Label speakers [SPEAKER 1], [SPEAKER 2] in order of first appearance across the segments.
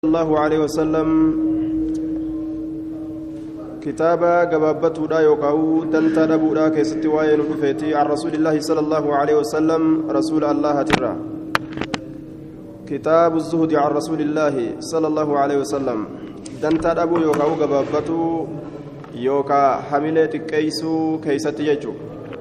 [SPEAKER 1] الله عليه وسلم كتابا قبابته لا يقاو دنتا دبودا كيستي واين رفيتي عن رسول الله صلى الله عليه وسلم رسول الله ترى كتاب الزهد عن رسول الله صلى الله عليه وسلم دنتا دبو يقاو قبابته يوكا حملة كيسو كيستي يجو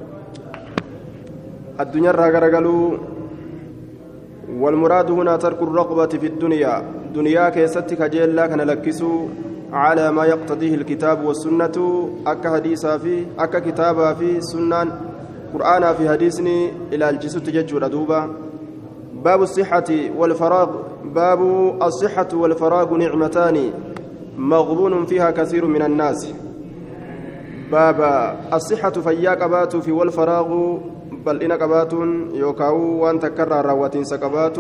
[SPEAKER 1] الدنيا راغرغلو والمراد هنا ترك الرغبة في الدنيا دنيا كيستي كجيلا كان لكسو على ما يقتضيه الكتاب والسنة أكا حديثا في أكا كتابا في سنة قرآن في حديثني إلى الجسد تججر دوبا باب الصحة والفراغ باب الصحة والفراغ نعمتان مغبون فيها كثير من الناس باب الصحة فياك بات في والفراغ بل إن قبات يوكاو وان تكرر رواتين سقبات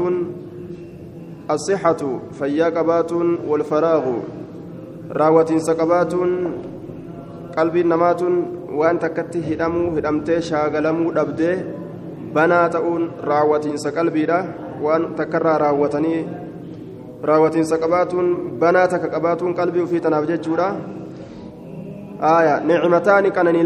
[SPEAKER 1] الصحة فيا قبات والفراغ رواتين سقبات قلبي نمات وان تكته هدمو هدمتي شاغلمو دبده بناتون رواتين سقلبي دا وان تكرر رواتين سقبات بناتك قبات قلبي في تنافجه جورا نعمتان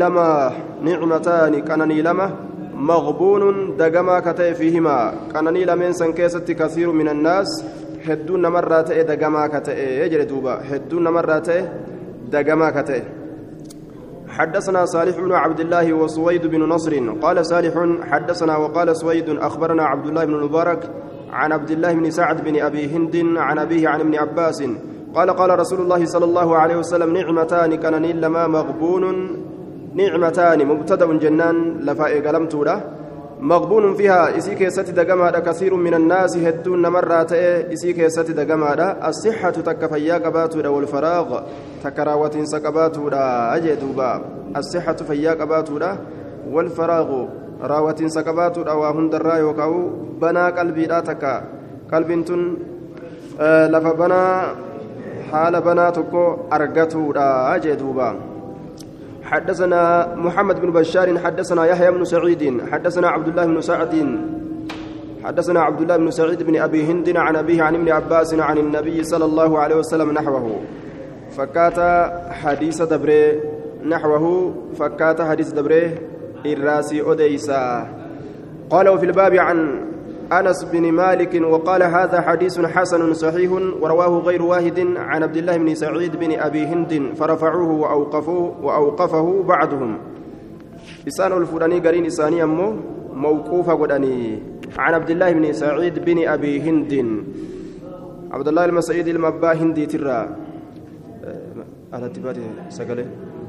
[SPEAKER 1] كانني لما مغبون دغما كتئ فيهما كانني لمن سنكست كثير من الناس هدون مرات دغما كتئ يجري دوبا هدون مرات دغما كتئ حدثنا صالح بن عبد الله وسويد بن نصر قال صالح حدثنا وقال سويد اخبرنا عبد الله بن المبارك عن عبد الله بن سعد بن ابي هند عن ابيه عن ابن عباس قال رسول الله صلى الله عليه وسلم نعمتان كانني لما مغبون نعمتان مبتدا جنان لفائق لم تودا مغبون فيها اسيك ست دغما كثير من الناس هدون مرات اسيك ست دغما الصحه تكفيا قبات والفراغ تكراوت سقبات اجدوبا الصحه فيا قبات والفراغ راوت سقبات واهن درا يوكاو بنا قلبي داتك قلبنتن لفبنا حال بناتكو ارغتو اجدوبا حدثنا محمد بن بشار حدثنا يحيى بن سعيد حدثنا عبد الله بن سعد حدثنا عبد الله بن سعيد بن ابي هند عن ابيه عن ابن عباس عن النبي صلى الله عليه وسلم نحوه فكات حديث دبره نحوه فكات حديث دبره الراسي اوديسا قال وفي الباب عن أنس بن مالك وقال هذا حديث حسن صحيح ورواه غير واحد عن عبد الله بن سعيد بن أبي هند فرفعوه وأوقفه بعضهم لسان الفلاني قرين إساني أمه موقوفة قدني عن عبد الله بن سعيد بن أبي هند عبد الله المسعيد المبا هندي ترى على اتباع سقله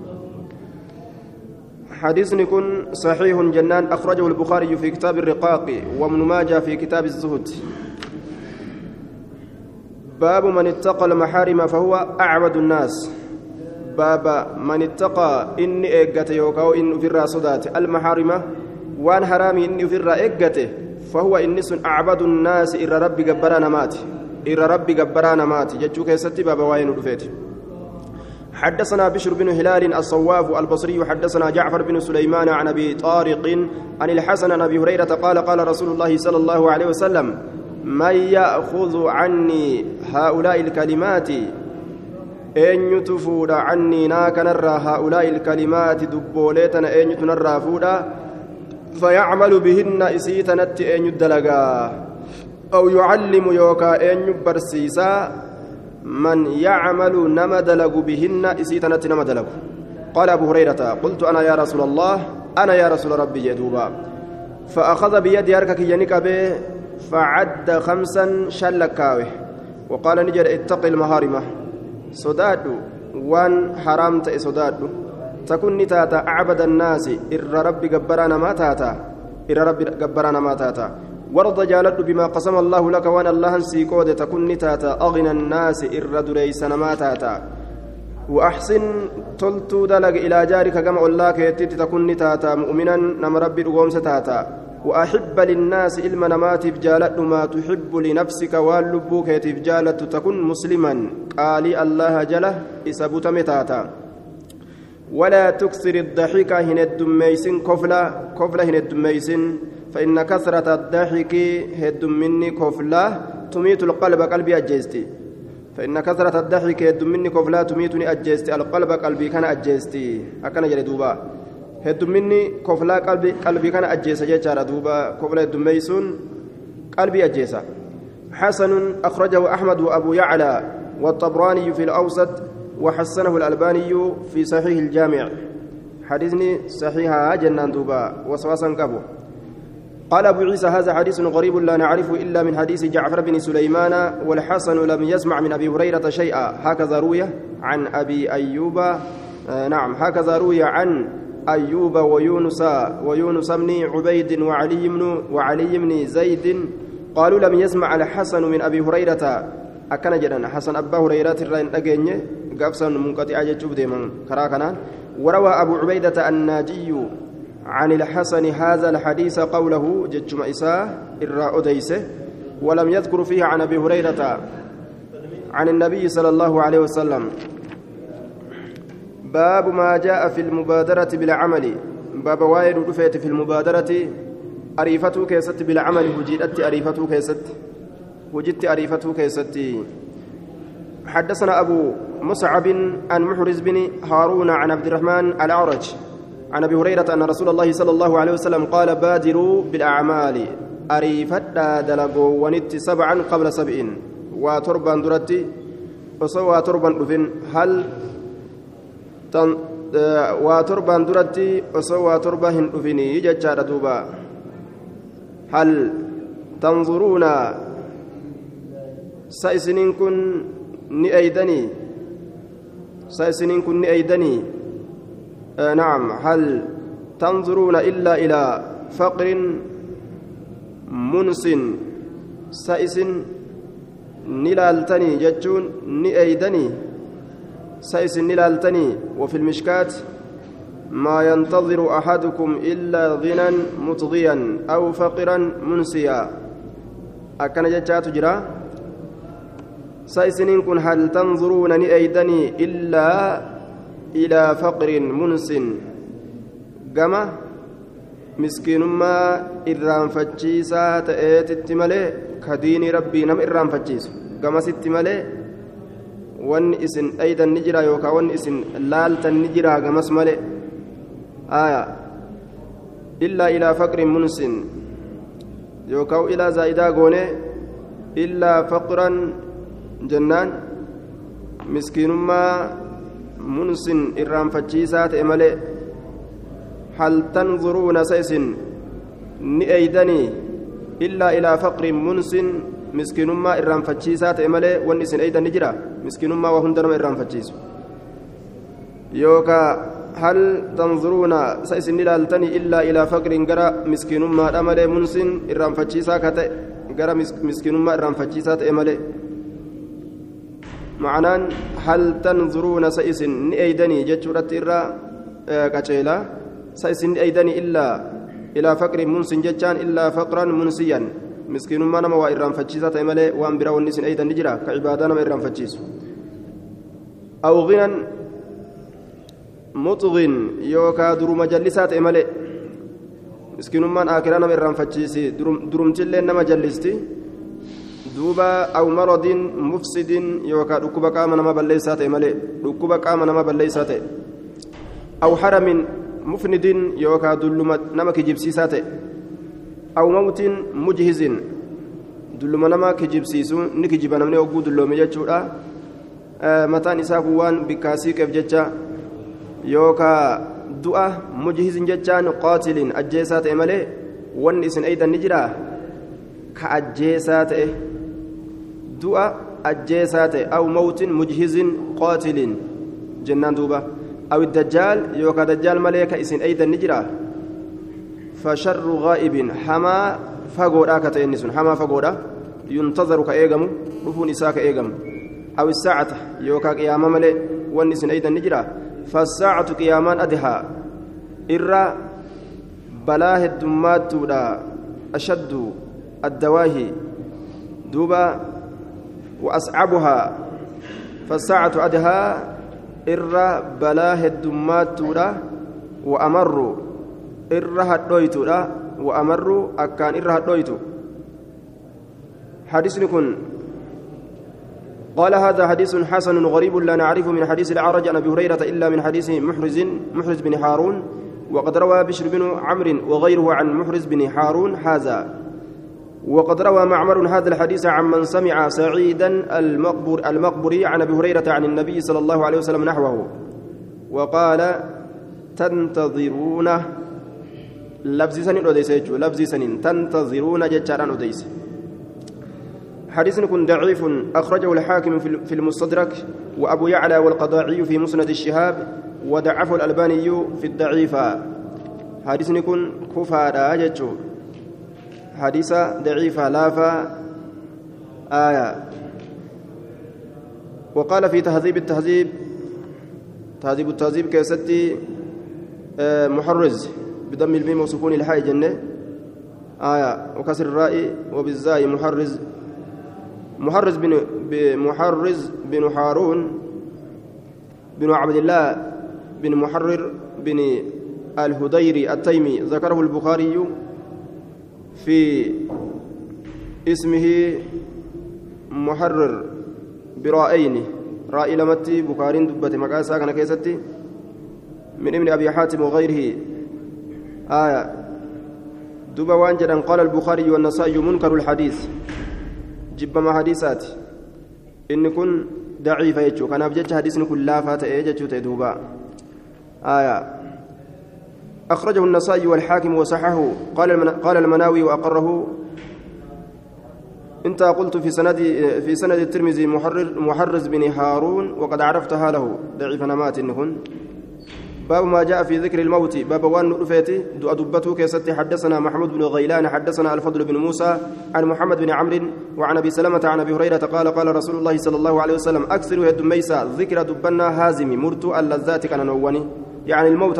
[SPEAKER 1] حديث يكون صحيح جنان أخرجه البخاري في كتاب الرقاق وابن ماجه في كتاب الزهد باب من اتقى المحارم فهو أعبد الناس باب من اتقى إني إيقته يوكاو إن في الراسودات المحارم وان حرامي إني في الرائقته فهو إنس أعبد الناس إلى ربي قبرانا مات جتشوك يستي باب واين رفيت حدثنا بشر بن هلال الصواف البصري حدثنا جعفر بن سليمان عن ابي طارق عن الحسن عن ابي هريره قال رسول الله صلى الله عليه وسلم من ياخذ عني هؤلاء الكلمات ان يتفود عني ناكنر هؤلاء الكلمات دبولتنا ان يتنرى فودا فيعمل بهن اسيتنت ان يدلغا او يعلم يوكا ان يبرسيسا من يعمل نمدلغ بهن اسيتنت نمدلغ قال ابو هريره قلت انا يا رسول الله انا يا رسول ربي يدوبا فاخذ بيدي اركك ينكبه فعد 5 شلكاوه وقال نجر اتق المهارم صداد وان حرمت صداد تكن تاتا اعبد الناس إر ربي جبرانا ما تاتا ورد جالد بما قسم الله لك وان الله سيكود تكن تاتا أغنى الناس إر دريس نماتاتا وأحسن تلتو دلق إلى جارك كما الله كيتت تكن تاتا مؤمنا نم ربي رغوم ستاتا وأحب للناس إلما نمات فجالت ما تحب لنفسك واللبوك يتفجالت تكن مسلما قالي الله جله إسابوت متاتا ولا تكسر الضحك هن الدميسن كفلة هن الدميسن فإن كثرة الضحك هد مني كفلة تميت القلب قلبي أجيستي فإن كثرة الضحك يدمني كفلا تميتني أجيستي القلب قلبي كان أجيستي أكن جري دوبا هدمني كفلا قلبي كان أجيس جيتشارا دوبا كفلا يدميسون قلبي أجيسا حسن أخرجه أحمد وأبو يعلى والطبراني في الأوسط وحسنه الألباني في صحيح الجامع حديثني صحيحة جنان دوبا وسواسا كابو قال أبو عيسى هذا حديث غريب لا نعرفه إلا من حديث جعفر بن سليمان والحسن لم يسمع من أبي هريرة شيئا هكذا روي عن أبي أيوب نعم هكذا روي عن أيوب ويونس بن عبيد وعلي بن زيد قالوا لم يسمع الحسن من أبي هريرة أكن جدا حسن أبا هريرة الرين أجنة قفصا منقطع جتشوف ديما كراكنا وروى أبو عبيدة الناجي عن الحسن هذا الحديث قوله جتشم إساء إراء ديسه ولم يذكر فيه عن أبي هريرة عن النبي صلى الله عليه وسلم باب ما جاء في المبادرة بالعمل باب وايد رفيت في المبادرة أريفته كيست بالعمل وجدت أريفته كيست وجدت أريفته كيست حدثنا أبو مصعب عن محرز بن هارون عن عبد الرحمن الأعرج عن أبي هريرة أن رسول الله صلى الله عليه وسلم قال بادروا بالأعمال أريفت دلقوا ونت 7 قبل 7 وتربا درتي وسوى تربا دفن هل وتربا درتي وسوى تربا هندفني ججار دوبا هل تنظرون سايسنين كن نئيدني نعم هل تنظرون إلا إلى فقر منس سائس نلالتني جتون نئيدني سائس نلالتني وفي المشكات ما ينتظر أحدكم إلا غنى مطغيا أو فقرا منسيا أكن جتات جرا سائسنين كن هل تنظرون نئيدني إلا إلى فقر منس كما مسكين ما إرام فتشيسا تأتي التمالي كدين ربي نم إرام فتشيس كما ستمالي وان إسن أيضا نجرا يوكا وان إسن لالتا نجرا كما اسمالي آية إلا إلى فقر منس يوكا إلى زائدا غوني إلا فقرا جنان مسكين ما منسن إرام فتشيسات إمالي هل تنظرون سيسن نئيدني إلا إلى فقر منسن مسكين ما إرام فتشيسات إمالي ونسن أيضا نجرا مسكين ما وهندرم إرام فتشيس يوكا هل تنظرون سيسن لالتني إلا إلى فقر قرى مسكين ما أمالي منسن إرام فتشيسات قرى مسكين ما إرام فتشيسات إمالي معنان هل تنظرون سيسن نئيدني جتشورت إرى كتشيلا سيسن نئيدني إلا إلى فقر منسن جتشان إلا فقرا منسيا مسكين ما نما وإرام فتشيسات إمالي وأن براون نسن أيضا نجرا كعبادة نما إرام فتشيس أو غنى مطغن يوكا درو مجلسات إمالي مسكين ما آكرا نما إرام فتشيسي درمتلين نما جلستي دوبا أو مرض مفسد يوكا ركوبا قام نما بليسات مالي ركوبا قام نما بليسات أو حرم مفند يوكا دلما نما كجبسيسات أو موت مجهز دلما نما كجبسيسون نكجبا نمني وقود دلومي جتشورا متى نساكوان بكاسي كيف جتشا يوكا دعاء مجهز جتشان قاتل أجيسات مالي ونسن أيضا نجرا كأجيسات دعاء أجيسات أو موت مجهز قاتل جنان دوبا أو الدجال يوكا دجال ملائكة إسن أيضا نجرا فشر غائب حما فقودا كتينسون حما فقودا ينتظر كأيغم رفون إساء كأيغم أو الساعة يوكا قياما ملئ ونسن أيضا نجرا فالساعة قيامان أدها إرى بلاه الدمات أشد الدواهي دوبا وأصعبها فالساعة أدها إرى بلاه الدمات وأمر إرى هدويت وأمر أكان إرى هدويت حديث نكون قال هذا حديث حسن غريب لا نعرف من حديث الأعرج عن أبي هريرة إلا من حديث محرز بن هارون وقد روى بشر بن عمرو وغيره عن محرز بن هارون هذا وقد روى معمر هذا الحديث عمن سمع سعيدا المقبري عن أبي هريرة عن النبي صلى الله عليه وسلم نحوه وقال تنتظرون لفظ سنين أديس لفظ سنين تنتظرون جتشاران أديس حديث كن ضعيف أخرجه الحاكم في المستدرك وأبو يعلى والقضاعي في مسند الشهاب وضعفه الألباني في الضعيفة حديث كن كفارا جتشو حديث ضعيفة لافا آية وقال في تهذيب التهذيب كيستي محرز بضم الميم وسكون الحاء جنة آية وكسر الراء وبالزاي محرز بن هارون بن عبد الله بن محرر بن الهديري التيمي ذكره البخاري في اسمه محرر برائين رائي لمتي بخاري دبت مقاسا كان كيستي من ابن أبي حاتم وغيره آية دب وانجدا قال البخاري والنسائي منكر الحديث جب ما حديثات إن كن ضعيف يجو كان أبجد حديث كن لا فات يجو تدوبا آية أخرجه النسائي والحاكم وصححه قال المناوي وأقره أنت قلت في سند الترمذي محرز بن هارون وقد عرفتها له ضعيف نمات إنهن باب ما جاء في ذكر الموت باب وان رفيتي دبته كيستي حدثنا محمود بن غيلان حدثنا الفضل بن موسى عن محمد بن عمرو وعن ابي سلمة عن ابي هريرة قال رسول الله صلى الله عليه وسلم اكثروا يد ميسا ذكر دبنا هازم مرت اللذات كان نوني يعني الموت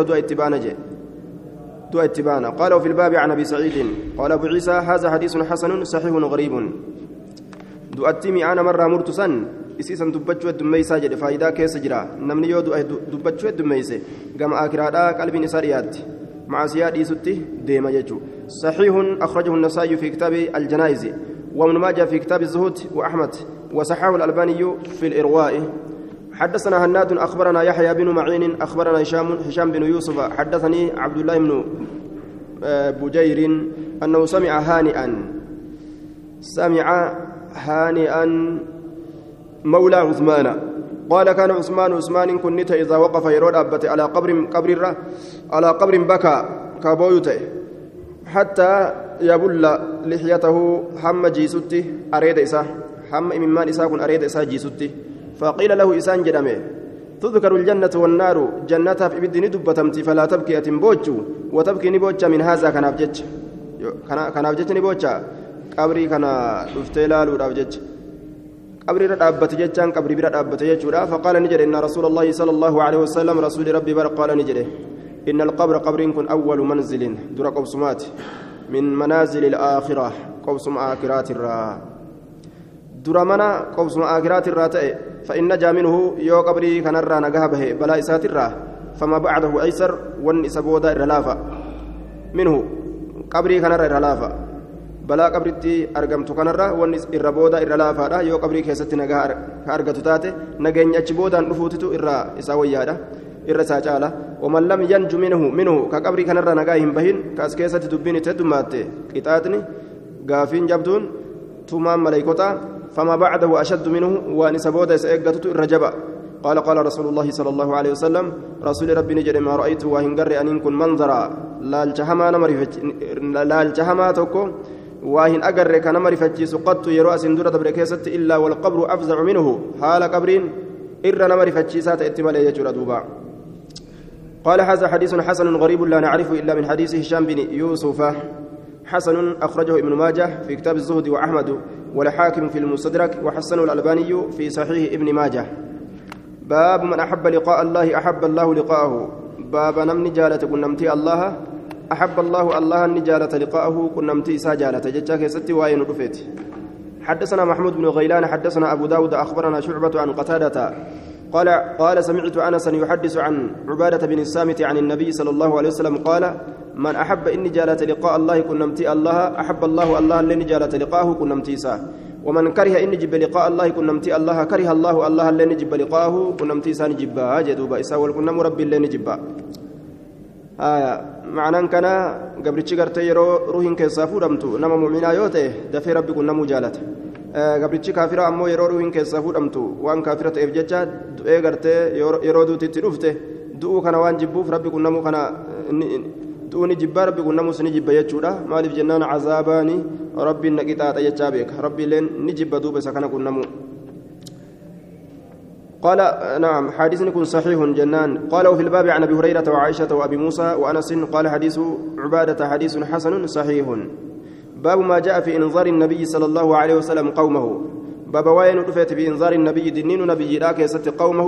[SPEAKER 1] دو اتبانا قالوا في الباب عن ابي سعيد قال ابو عيسى هذا حديث حسن صحيح غريب دو اتمي انا مره مرت سن isiisan dubbachuu heddummeeysaa jedhe faayidaa keessa jira namni yoo dubbachuu heddummeeyse gama akiraadhaa qalbiin isaa dhiyaatti macaasiyaa dhiisutti deema jechuu saxiihun akhrajahu النسائي في كتاب الجنائز وابن ماجه في كتاب الزهد وأحمد وصححه الألباني في الإرواء حدثنا هناد أخبرنا يحيى بن معين أخبرنا هشام بن يوسف حدثني عبد الله بن بجير أنه سمع هانئا مولى عثمان قال كان عثمان كنت إذا وقف يرود أبت على قبر بكى كابويته حتى يبل لحيته هم جيسوتي أريد إسا هم إممان إسا كن أريد إسا جيسوتي فقيل له إسان جدمه تذكر الجنة والنار جنتها في بدن دبتمتي فلا تبكي أتنبوجو وتبكي نبوجا من هذا كان أبجج نبوجا قبري كان رفتلال ورابجج قبري رابت جتان قبري رابت جتورا فقال نجر إن رسول الله صلى الله عليه وسلم رسول ربي قال نجره إن القبر قبر كن أول منزل در قبصمات من منازل الآخرة قبصم آخرات الرا در منا قبصم آخرات الرا فإن نجا منه يو قبري كان الرا نجابه بلا إسات الرا فما بعده أيسر والنسبودا الرلافة منه قبري كان الرلافة بلا قبرتي أرجمت كنرة ونس الربودا الرلافة يو قبري كيست نجار كارجت تاته نجين يجبودا نفوتتو الرا إساويادا الرساجالة ومن لم ينج منه كقبري كنرة نجاهم بهين كاسكيسة تدبين تدمات قطعتني قافين جبدون ثم ملائكتا فما بعده أشد منه ونسبودا سيقتت الرجبة قال رسول الله صلى الله عليه وسلم رسول ربي نجد ما رأيت وهنجر أن يكون منظرا لا الجهما توكو واهن أجر كان مرفتي سقطت يرأس دورة بركيسة إلا والقبر أفزع منه حال قبرين إرنا مرفتي سات اتمال يجور دوبا قال هذا حديث حسن غريب لا نعرفه إلا من حديث هشام بن يوسف حسن أخرجه ابن ماجه في كتاب الزهد وأحمد والحاكم في المستدرك وحسنه الألباني في صحيح ابن ماجه باب من أحب لقاء الله أحب الله لقاءه باب نمني جالة كنمتي الله أحب الله النجالة لقاءه كنمتي ساجالة جتشاك ستي وين رفيت حدثنا محمود بن غيلان حدثنا أبو داود أخبرنا شعبة عن قتادة قال سمعت أنسا يحدث عن عبادة بن الصامت عن النبي صلى الله عليه وسلم قال من أحب النجالة لقاء الله كنمتي الله أحب الله النجالة لقاءه كنمتي سا ومن كره إن جب لقاء الله كن نمتي الله كره الله الله اللي نجب لقاءه كن نمتي سان جبا جدوبا إسا والكن نم ربي اللي نجبا معنى كان قبل تشكرت يرو روحين كسافو رمتو نما مؤمنا يوته دفي ربي كن نمو جالت قبل كافرة أمو يرو روحين كسافو رمتو وان كافرة إفجتشا إيغرت يرو دوتي تلوفته دو كان وان جبوف ربي كن نمو كان دوني جبار ربي كن نمو سنجب يجودا مالف جنان عذاباني ربي نقطات يجابك ربي لين نجب دوب سكن كن نمو قال نعم حديث يكون صحيح جنان قال وفي الباب عن ابي هريره وعائشه وابي موسى وانس قال حديث عباده حديث حسن صحيح باب ما جاء في انذار النبي صلى الله عليه وسلم قومه باب وين دفت بانذار النبي دينين نبي ذاك يست قومه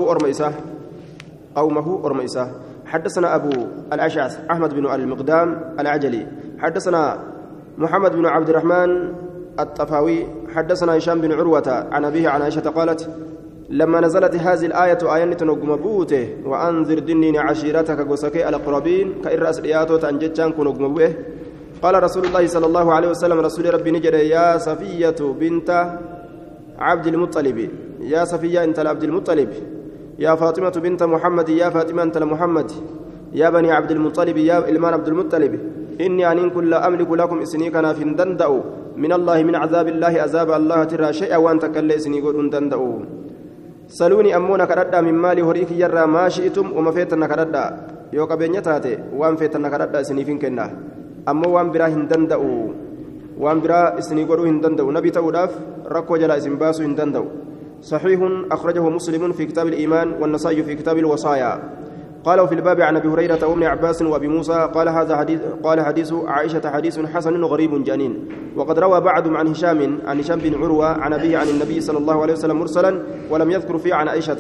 [SPEAKER 1] ارميسه حدثنا ابو الاشعث احمد بن المقدام العجلي حدثنا محمد بن عبد الرحمن الطفاوي حدثنا هشام بن عروه عن ابيه عن عائشه قالت لما نزلت هذه الآية آية تنقم بوته وأنذر دنين عشيرتك قسكي الأقربين كإرأس رياضة أنجتشان كنقم بوه قال رسول الله صلى الله عليه وسلم رسول ربي نجد يا صفية بنت عبد المطلب يا صفية أنت لعبد المطلب يا فاطمة بنت محمد يا فاطمة أنت لمحمد يا بني عبد المطلب يا إلمان عبد المطلب إني أن كل أملك لكم إسنيكنا في دندأ من الله من عذاب الله عذاب الله ترى شيئا وأنت كل إسنيكون دندأ سلوني أمونا كردا من مالي هريك يرى ما شئتم وما فيتنا كردا يو قبينيا تاتي وان فيتنا كردا سنيفين كنا أمو وان برا هندندو وان برا سنيغورو هندندو نبي توداف ركو جلا اسم باسو هندندو صحيح أخرجه مسلم في كتاب الإيمان والنسائي في كتاب الوصايا قال في الباب عن ابي هريره وابن عباس وابي موسى قال حديث عائشه حديث حسن غريب جنين وقد روى بعضهم عن هشام بن عروه عن ابيه عن النبي صلى الله عليه وسلم مرسلا ولم يذكر فيه عن عائشه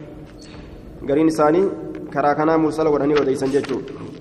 [SPEAKER 1] قرين ثاني كراكنا مرسل ورهني وديسن جتو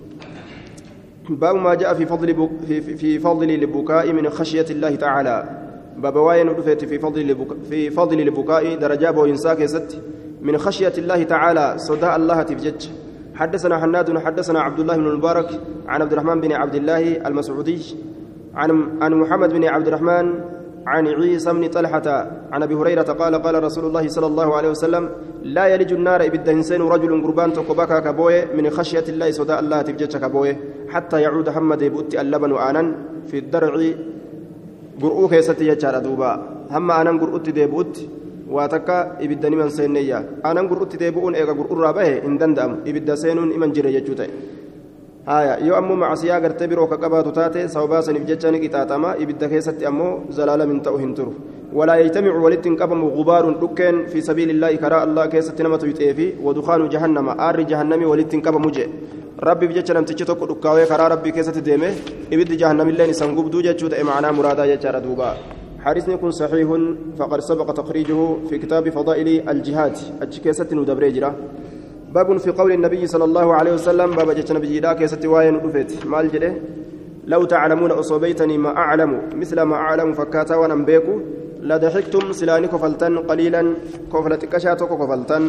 [SPEAKER 1] باب ما جاء في فضل البكاء من خشيه الله تعالى باب واين دفت في فضل البكاء درجات وإنساك ست من خشية الله تعالى صداء الله تفجج حدثنا حناد حدثنا عبد الله بن المبارك عن عبد الرحمن بن عبد الله المسعودي عن محمد بن عبد الرحمن عن عيسى بن طلحة عن أبي هريرة قال رسول الله صلى الله عليه وسلم لا يلج النار إبدا إنسان رجل قربان تقبك كبوي من خشية الله صداء الله تفجج كبوي حتى يعود حمد بؤت اللبن آنا في الدرع قرؤوك يستيجار دوبا هم أنا قرؤت ديبؤت واتكا إبدا نمن سينيا أنا قرؤت ديبؤون إيقا قرؤ رابه إن دندم إبدا سينون إمن جري يجوتي هايا يو أمو مع سياق ارتبرو كقباتو تاتي سوباسا نفجتشاني كتاتما إبدا كيست أمو زلالة من تأوهن ترو ولا يجتمع ولتن قبم غبار دكين في سبيل الله كراء الله كيست نمت يتئفي ودخان جهنم آر جهنم ولتن قبم مجي ربي بجتشنا متجتوك دكاوي كراء ربي كيست ديمه إبدا جهنم الله نسنقوب دو جتشوت معنا مرادا يجار دوبا حديث يكون صحيح فقد سبق تخريجه في كتاب فضائل الجهاد أجكيست ندبريجرا باب في قول النبي صلى الله عليه وسلم باب جتنا بجيدا كيست واين دفت مال جده لو تعلمون أصوبيتني ما أعلم مثل ما أعلم فكاتا ونمبيكو لضحكتم سلاني كفلتن قليلا كفلت كشاتو كفلتن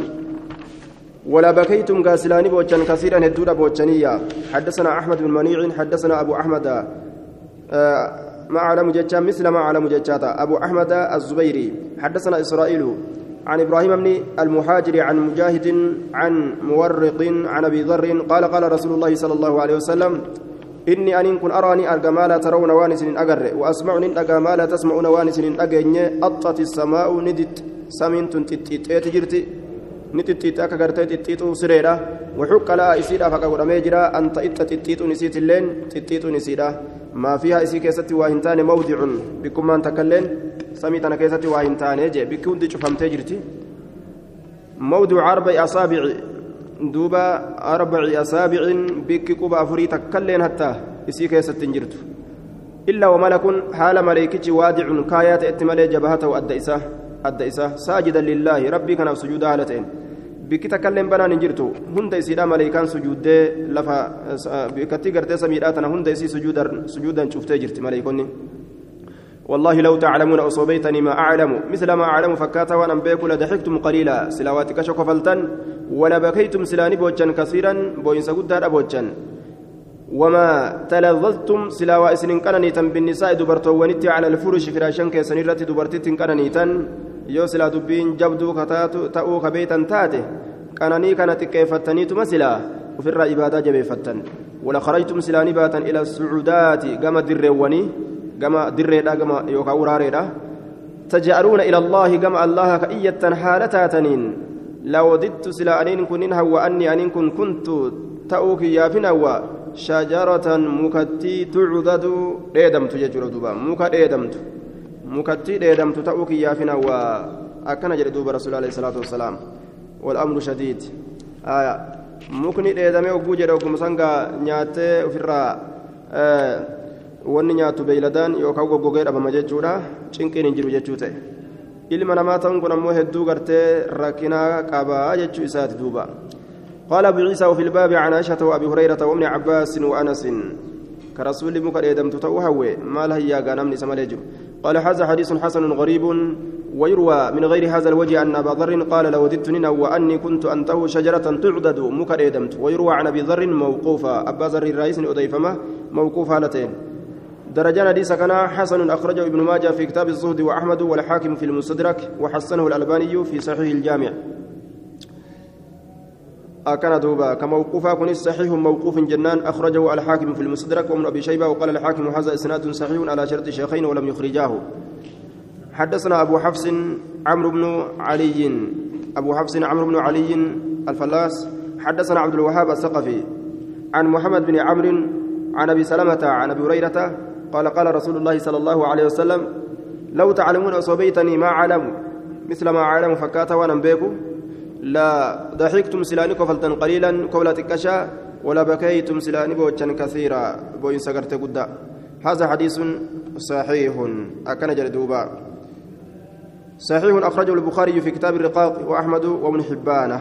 [SPEAKER 1] ولا بكيتم غاسلاني بوجن كثيرا هدودا بوجنيا حدثنا أحمد بن منيع حدثنا أبو أحمد ما أعلم جتا مثل ما أعلم جتا أبو أحمد الزبيري حدثنا إسرائيل عن إبراهيم بن المهاجر عن مجاهد عن مورق عن أبي ذر قال رسول الله صلى الله عليه وسلم إني أن كن أراني أرجى ما لا ترون وانس أجر وأسمعني أرجى ما لا تسمعون وانس أجر أطت السماء ندت سمين تجرت نتتيت أكغرت تتيت سريرة وحق لا إسيرة فقد ميجرا أنت تتيت نسيت اللين تتيت نسيرة ما فيها إسي كيستي واهنتان موضع بكم من تكلن سميتنا كيستي واهنتان يجي بكم دي شفهم تجرتي موضع 4 أصابع دوبا 4 أصابع بك كوبا أفري تكلن حتى إسي كيستي جرت إلا وملك حال ملائكة وادع كايات اتمالي جبهته أدئسة ساجدا لله ربي كان سجود هالتين بك تكلم بنان جرتو هند إسيدا ملائكان سجود لفا بكتي قرتي سميراتنا هند إسي سجودا شفتي جرت ملائكوني والله لو تعلمون أصوبيتني ما أعلم مثل ما أعلم فكاتا وأنا بيكو لضحكتم قليلا سلاواتك شكفلتن ولا بكيتم سلاني بوجن كثيرا بوين سجود دار أبوجن وما تلذذتم سلا واسن كننيتا بالنساء دبرتوونتي على الفرش فراشن كسنيرتي دبرتي كننيتا يو سلا دبين جبدو كتاتو تاو كبيتا تاته كنني كانت كيفتنيت مسلا وفي العبادة جبيفتن ولا خرجتم سلا نباتا إلى السعودات كما دروني كما دريدا كما يوكا وراريدا تجأرون إلى الله كما الله كأية حالتاتنين لو وددت سلا أنين كننها وأني أنين كنت تأوك يا فنوا شجرة مكتي تعضد ديدمت ججر دوبا مكتي ديدمت تأوك يا فنوا أكن جل دوبا رسول الله عليه الصلاة والسلام والأمر شديد mukni dheedamee oguu jedhe ogguma sangaa nyaatee ofirraa wanni nyaatu beeyladaan yookaan goggogee dhabama jechuudha cinqiin hin jiru jechuu ta'e ilma namaa ta'uun kun ammoo hedduu gartee rakkinaa qabaa jechuu isaati duuba قال أبو عيسى وفي الباب عن عائشة وأبي هريرة وابن عباس وأنس كرسول مكدم تتوهوي ما له يا غنم سمالجو قال هذا حديث حسن غريب ويروى من غير هذا الوجه أن أبا ذر قال لوددتني وأني كنت أنته شجرة تعدد مكدمت ويروى عن أبي ذر موقوفا أبا ذر الرئيس أضيفمه موقوف هالتين درجان حديث كان حسن أخرجه ابن ماجه في كتاب الزهد وأحمد والحاكم في المستدرك وحسنه الألباني في صحيح الجامع أكن دوبا كموقوفا كن صحيح موقوف جنان أخرجه الحاكم في المستدرك ومن أبي شيبة وقال الحاكم هذا إسناد صحيح على شرط الشيخين ولم يخرجاه حدثنا أبو حفص عمرو بن علي الفلاس حدثنا عبد الوهاب الثقفي عن محمد بن عمرو عن أبي سلمة عن أبي هريرة قال قال رسول الله صلى الله عليه وسلم لو تعلمون أصابيتني ما علم مثل ما علم فكاتا وأنا بيكو لا ضحكتم سلاني كفلتن قليلا قبل تكشا ولا بكيتم سلاني بوجن كثيرا بوين سكرت قدا هذا حديث صحيح أكن جلدوبا صحيح أخرجه البخاري في كتاب الرقاق وأحمد وابن حبانه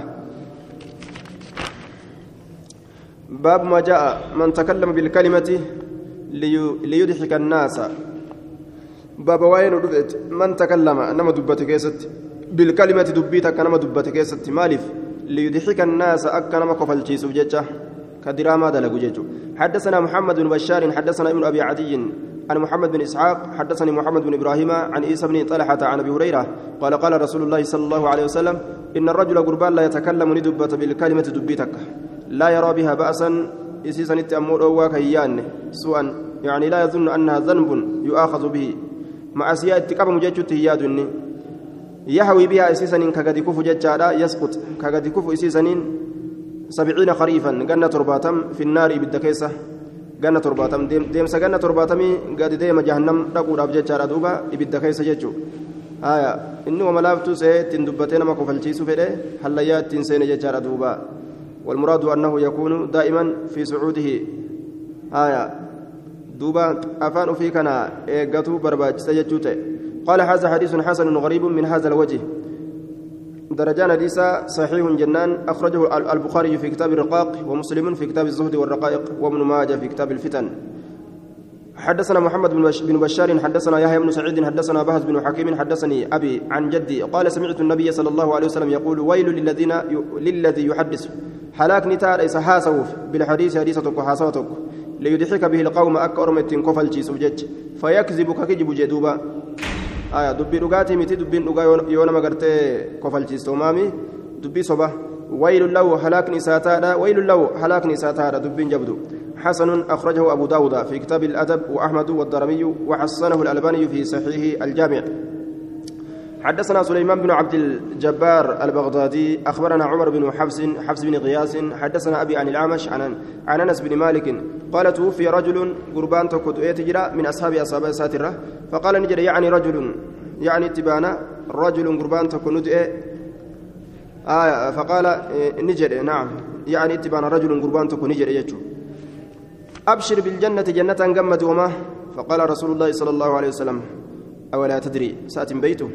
[SPEAKER 1] باب ما جاء من تكلم بالكلمة ليضحك الناس باب وين من تكلم انما دبت كيست بالكلمه دبيتك انما دبت كيست مالف ليضحك الناس اكنما كفلچيس وجچا كدراما دلغ جچو حدثنا محمد بن بشار حدثنا ابن ابي عدي عن محمد بن اسحاق حدثني محمد بن ابراهيم عن عيسى بن طلحه عن ابي هريره قال قال رسول الله صلى الله عليه وسلم ان الرجل قربان لا يتكلم ندبت بالكلمه دبيتك لا يرى بها بأسا إسيسا التأمر وكيان سوءا يعني لا يظن أنها ذنب يؤاخذ به مع أسياء اتقاب مججد هيادني يهوي بها إسيسا كقد كف ججالا يسقط كقد كف إسيسا 70 خريفا قلنا ترباتم في النار بالدكيسة قلنا ترباتم ديمسا قلنا ترباتمي قد ديم جهنم رقود أبججالا دوبا بالدكيسة ججو إنه ملافتو سيتن دبتين ما كفلتيسو فيه هليات تنسين ججالا دوبا والمراد أنه يكون دائما في سعوده دوبا أفان فيكنا إيقاتو برباج سيجوته قال هذا حديث حسن غريب من هذا الوجه درجان حديث صحيح جنان أخرجه البخاري في كتاب الرقاق ومسلم في كتاب الزهد والرقائق وابن ماجه في كتاب الفتن حدثنا محمد بن بشار حدثنا يحيى بن سعيد حدثنا بهز بن حكيم حدثني أبي عن جدي قال سمعت النبي صلى الله عليه وسلم يقول ويل للذي يحدث حلاك نتار إيس حاسوف بالحديث حديثتك وحاسوتك ليضحك به القوم أكثر من كفل شيء فيكذب ككذب جدوبا دبي رقاتي متي دبي رقا يونا مغرتي كفل شيء تومامي دبي صبا ويل له حلاك نساتارا ويل له حلاك نساتارا دبي جبدو حسن أخرجه أبو داود في كتاب الأدب وأحمد والدرمي وحسنه الألباني في صحيح الجامع حدثنا سليمان بن عبد الجبار البغدادي أخبرنا عمر بن حفص بن غياث حدثنا أبي عن الأعمش عن أنس بن مالك قال توفي رجل قربان تكد يتجرى من أصحاب ساترة فقال نجري يعني تبانا رجل قربان تكد فقال نجري نعم يعني تبانا رجل قربان تكد نجري يجو أبشر بالجنة جنة قمت وما فقال رسول الله صلى الله عليه وسلم أولا تدري سات بيته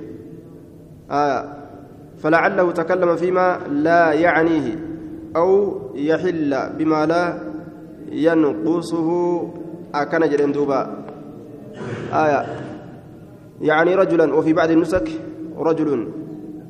[SPEAKER 1] فلعله تكلم فيما لا يعنيه أو يحل بما لا ينقصه أكن جرندوبا يعني رجلا وفي بعض النسك رجل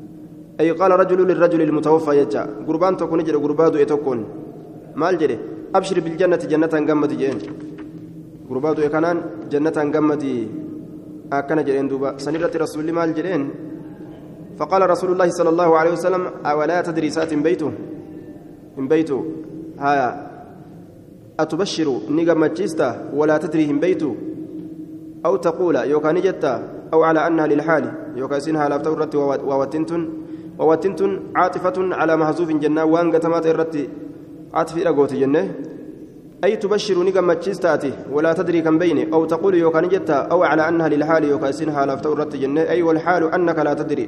[SPEAKER 1] أي قال رجل للرجل المتوفى يجا قربان تكون جري قرباد يتكون مال جري أبشر بالجنة جنة قمت جين غربات يكنان جنة قمت أكن جين دوبا سنرة رسول الله مال جين فقال رسول الله صلى الله عليه وسلم أولا تدري سات من بيته هايا أتبشر نيجا ماتشيستا ولا تدري من بيته أو تقول يوكا نجتا أو على أنها للحال يوكا سينها لا فتورت ووتنتن عاطفة على محذوف جنة وان قتمات الرت عاطفة رقوت جنة أي تبشر نيجا ماتشيستاتي ولا تدري كم بيني أو تقول يوكا نجتا أو على أنها للحال يوكا سينها لا فتورت جنة أي والحال أنك لا تدري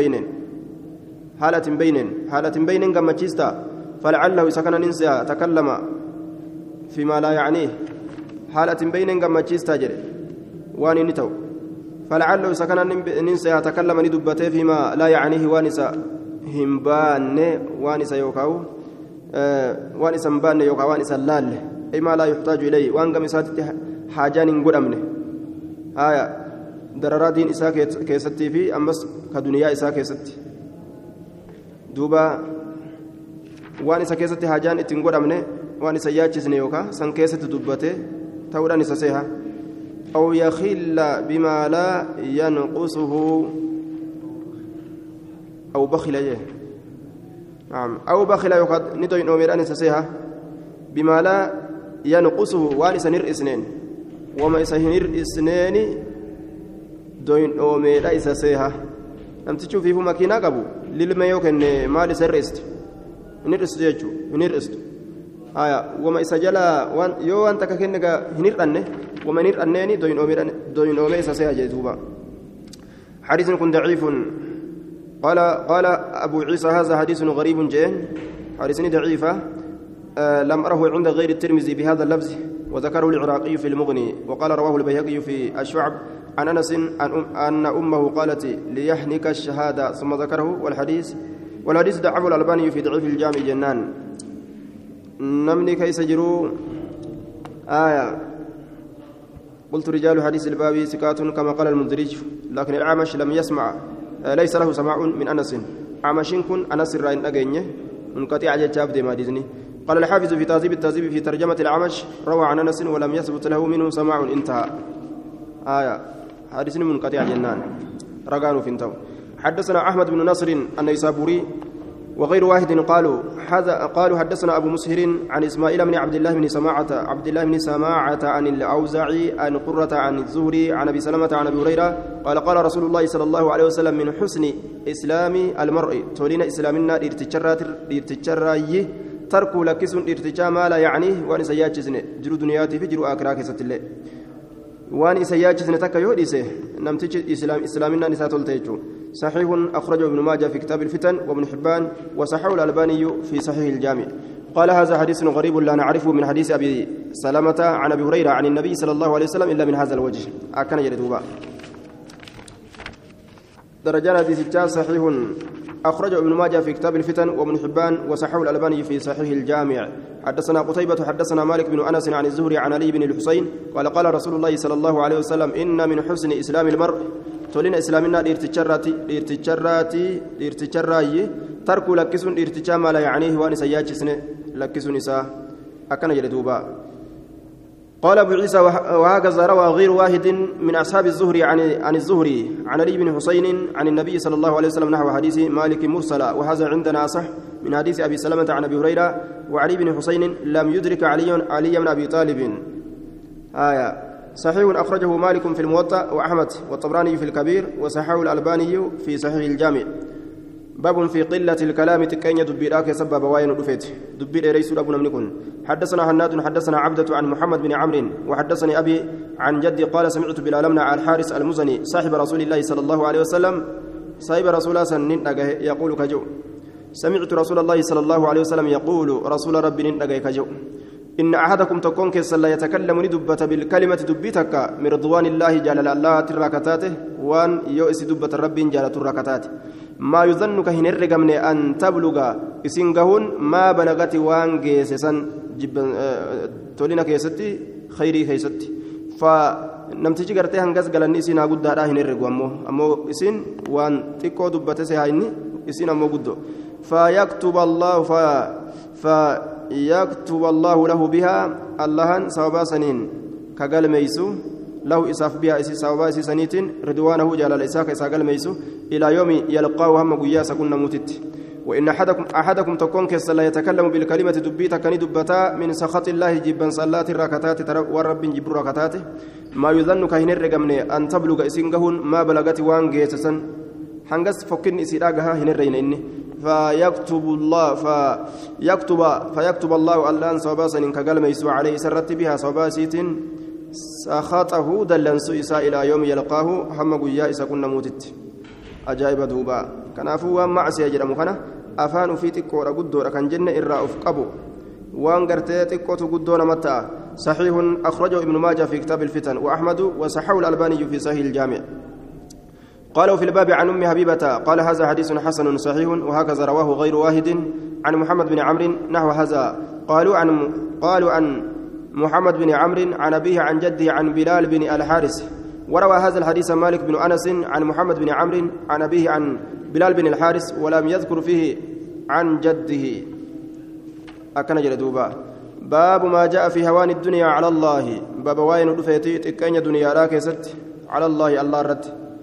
[SPEAKER 1] حالة بين كم ماتشيستا فلعله سكن ننسى تكلم فيما لا يعنيه حالة بين كم ماتشيستا جري وان نتو فلعله سكن ننسى يتكلم ندبته فيما لا يعنيه وانسى همبان وانسى يوكاو وانسى مبان يوكاو وانسى اللال أي ما لا يحتاج إليه وان قمسات حاجان نقول أمنه آية دررات دين إساء كيستي في أمس كدنيا إساء كيستي دوبا وانسى كيستي حاجان اتنقول أمنه وانسى ياتشز نيوكا سن كيست دبته تورا نسى سيها أو يخل بما لا ينقصه أو بخل يه نعم أو بخل يقد ندوين أميران سسيها بما لا ينقصه وانس نر إسنين وما يسهنر إسنين دوين أميران سسيها لم تشوف فيه مكينة قبو للما يوكن مال سرست نرست يجو نرست آية وما يسجل يو أنت كأنك هنير أنه وما هنير أنني دوين أمي سسيا جذوبا حديث كن ضعيف قال أبو عيسى هذا حديث غريب جين حديث ضعيفة لم أره عند غير الترمذي بهذا اللفظ وذكره العراقي في المغني وقال رواه البيهقي في الشعب عن أنس أن أمه قالت ليحنك الشهادة ثم ذكره والحديث ضعف الألباني في ضعيف الجامع جنان نمني كيس جرو آية قلت رجال حديث البابي سكات كما قال المندرج لكن الأعمش لم يسمع ليس له سماع من أنس أعمش كن أنس الرأي أجنيه منقطع جاب دي ما ديزني قال الحافظ في التهذيب في ترجمة الأعمش روى عن أنس ولم يثبت له منه سماع انتهى آية حديث منقطع جنان رقان في انتهى حدثنا أحمد بن نصر النيسابوري وغير واحد قالوا حدثنا أبو مسهر عن إسماعيل بن عبد الله بن سماعة عن الأوزاعي عن قرة عن الزهري عن أبي سلمة عن أبي هريرة قال رسول الله صلى الله عليه وسلم من حسن إسلام المرء تولين إسلامنا ارتجراي ترك لكس ارتجا ما لا يعنيه وأن سياجزن جرو دنياتي في جرو آكراك ستله وأن سياجزن تكا يهديسه نمتج إسلامنا نساتولتيجو صحيح أخرجه ابن ماجه في كتاب الفتن وابن حبان وصححه الألباني في صحيح الجامع قال هذا حديث غريب لا نعرفه من حديث أبي سلمة عن أبي هريرة عن النبي صلى الله عليه وسلم إلا من هذا الوجه أكن يردوبا درجان حديث صحيح أخرجه ابن ماجه في كتاب الفتن وابن حبان وصححه الألباني في صحيح الجامع حدثنا قتيبة حدثنا مالك بن أنس عن الزهري عن علي بن الحسين قال رسول الله صلى الله عليه وسلم إن من حسن إسلام المرء تولين إسلامنا لارتجراي ترك لكسون ارتجا ما لا يعنيه وان سياجسن لكسون نساء أكن يلدوبا قال أبو عيسى وهكذا روى غير واحد من أصحاب الزهري عن الزهري عن علي بن حسين عن النبي صلى الله عليه وسلم نحو حديث مالك مرسلا وهذا عندنا صح من حديث أبي سلمة عن أبي هريرة وعلي بن حسين لم يدرك علي بن أبي طالب آية صحيح أخرجه مالك في الموطأ وأحمد والطبراني في الكبير وصححه الألباني في صحيح الجامع باب في قلة الكلام تكين دبي راك سبب واين دفيت دبي رئيس أبو نمنكن حدثنا هناد حدثنا عبدة عن محمد بن عمرو وحدثني أبي عن جدي قال سمعت بلال بن الحارث المزني صاحب رسول الله صلى الله عليه وسلم صاحب رسول الله سنين يقول كجو سمعت رسول الله صلى الله عليه وسلم يقول رسول ربي نين كجو إن أحدكم تكون كسلا يتكلم ندبة بالكلمة دبتك من رضوان الله جل الله تركتاته وان يؤس دبة رب جل تركتاته ما يظنك هنرق من أن تبلغ إسنجهن ما بلغت وان جيسسا تولينا كيستي خيري كيستي فنمتجي قرتي هنجز قالني سينا قد هنرق أمو إسن وان تكو دبة سهايني إسن أمو قدو فيكتب الله له بها اللهن سوابا سنين كقال ميسو له إساف بها إسي سوابا إسي سنيت رضوانه جلال إساك إسا قال ميسو إلى يوم يلقاه هم قياسا كنا متت وإن أحدكم تكون كسلا يتكلم بالكلمة دبيتا كني دبتا من سخط الله جبا صلات الركعتات والرب جبر ركعتاته ما يظن كهن الرقمني أن تبلغ إسنجهن ما بلغت وان جيسسا حنقص فكن إسراقها هن الرين إني فيكتب الله ألان صباسا إن كقال ميسو عليه سرت بها صباسيت سخطه دلنسو إساء إلى يوم يلقاه هم قيا إسا كنا موتت أجائب دوبا كان أفوا معسي جرمو كان أفان في تكورا قدورا كان جنة إرى أفقبو وان قرتي تكوتو قدورا متى صحيح أخرجه ابن ماجه في كتاب الفتن وأحمد وصححه الألباني في صحيح الجامع قالوا في الباب عن أم حبيبة قال هذا حديث حسن صحيح وهكذا رواه غير واحد عن محمد بن عمرو نحو هذا قالوا عن محمد بن عمرو عن أبيه عن جده عن بلال بن الحارث وروى هذا الحديث مالك بن أنس عن محمد بن عمرو عن أبيه عن بلال بن الحارث ولم يذكر فيه عن جده أكن جلدوبا باب ما جاء في هوان الدنيا على الله باب واين دفيتي تكين دنيا راكست على الله الله رد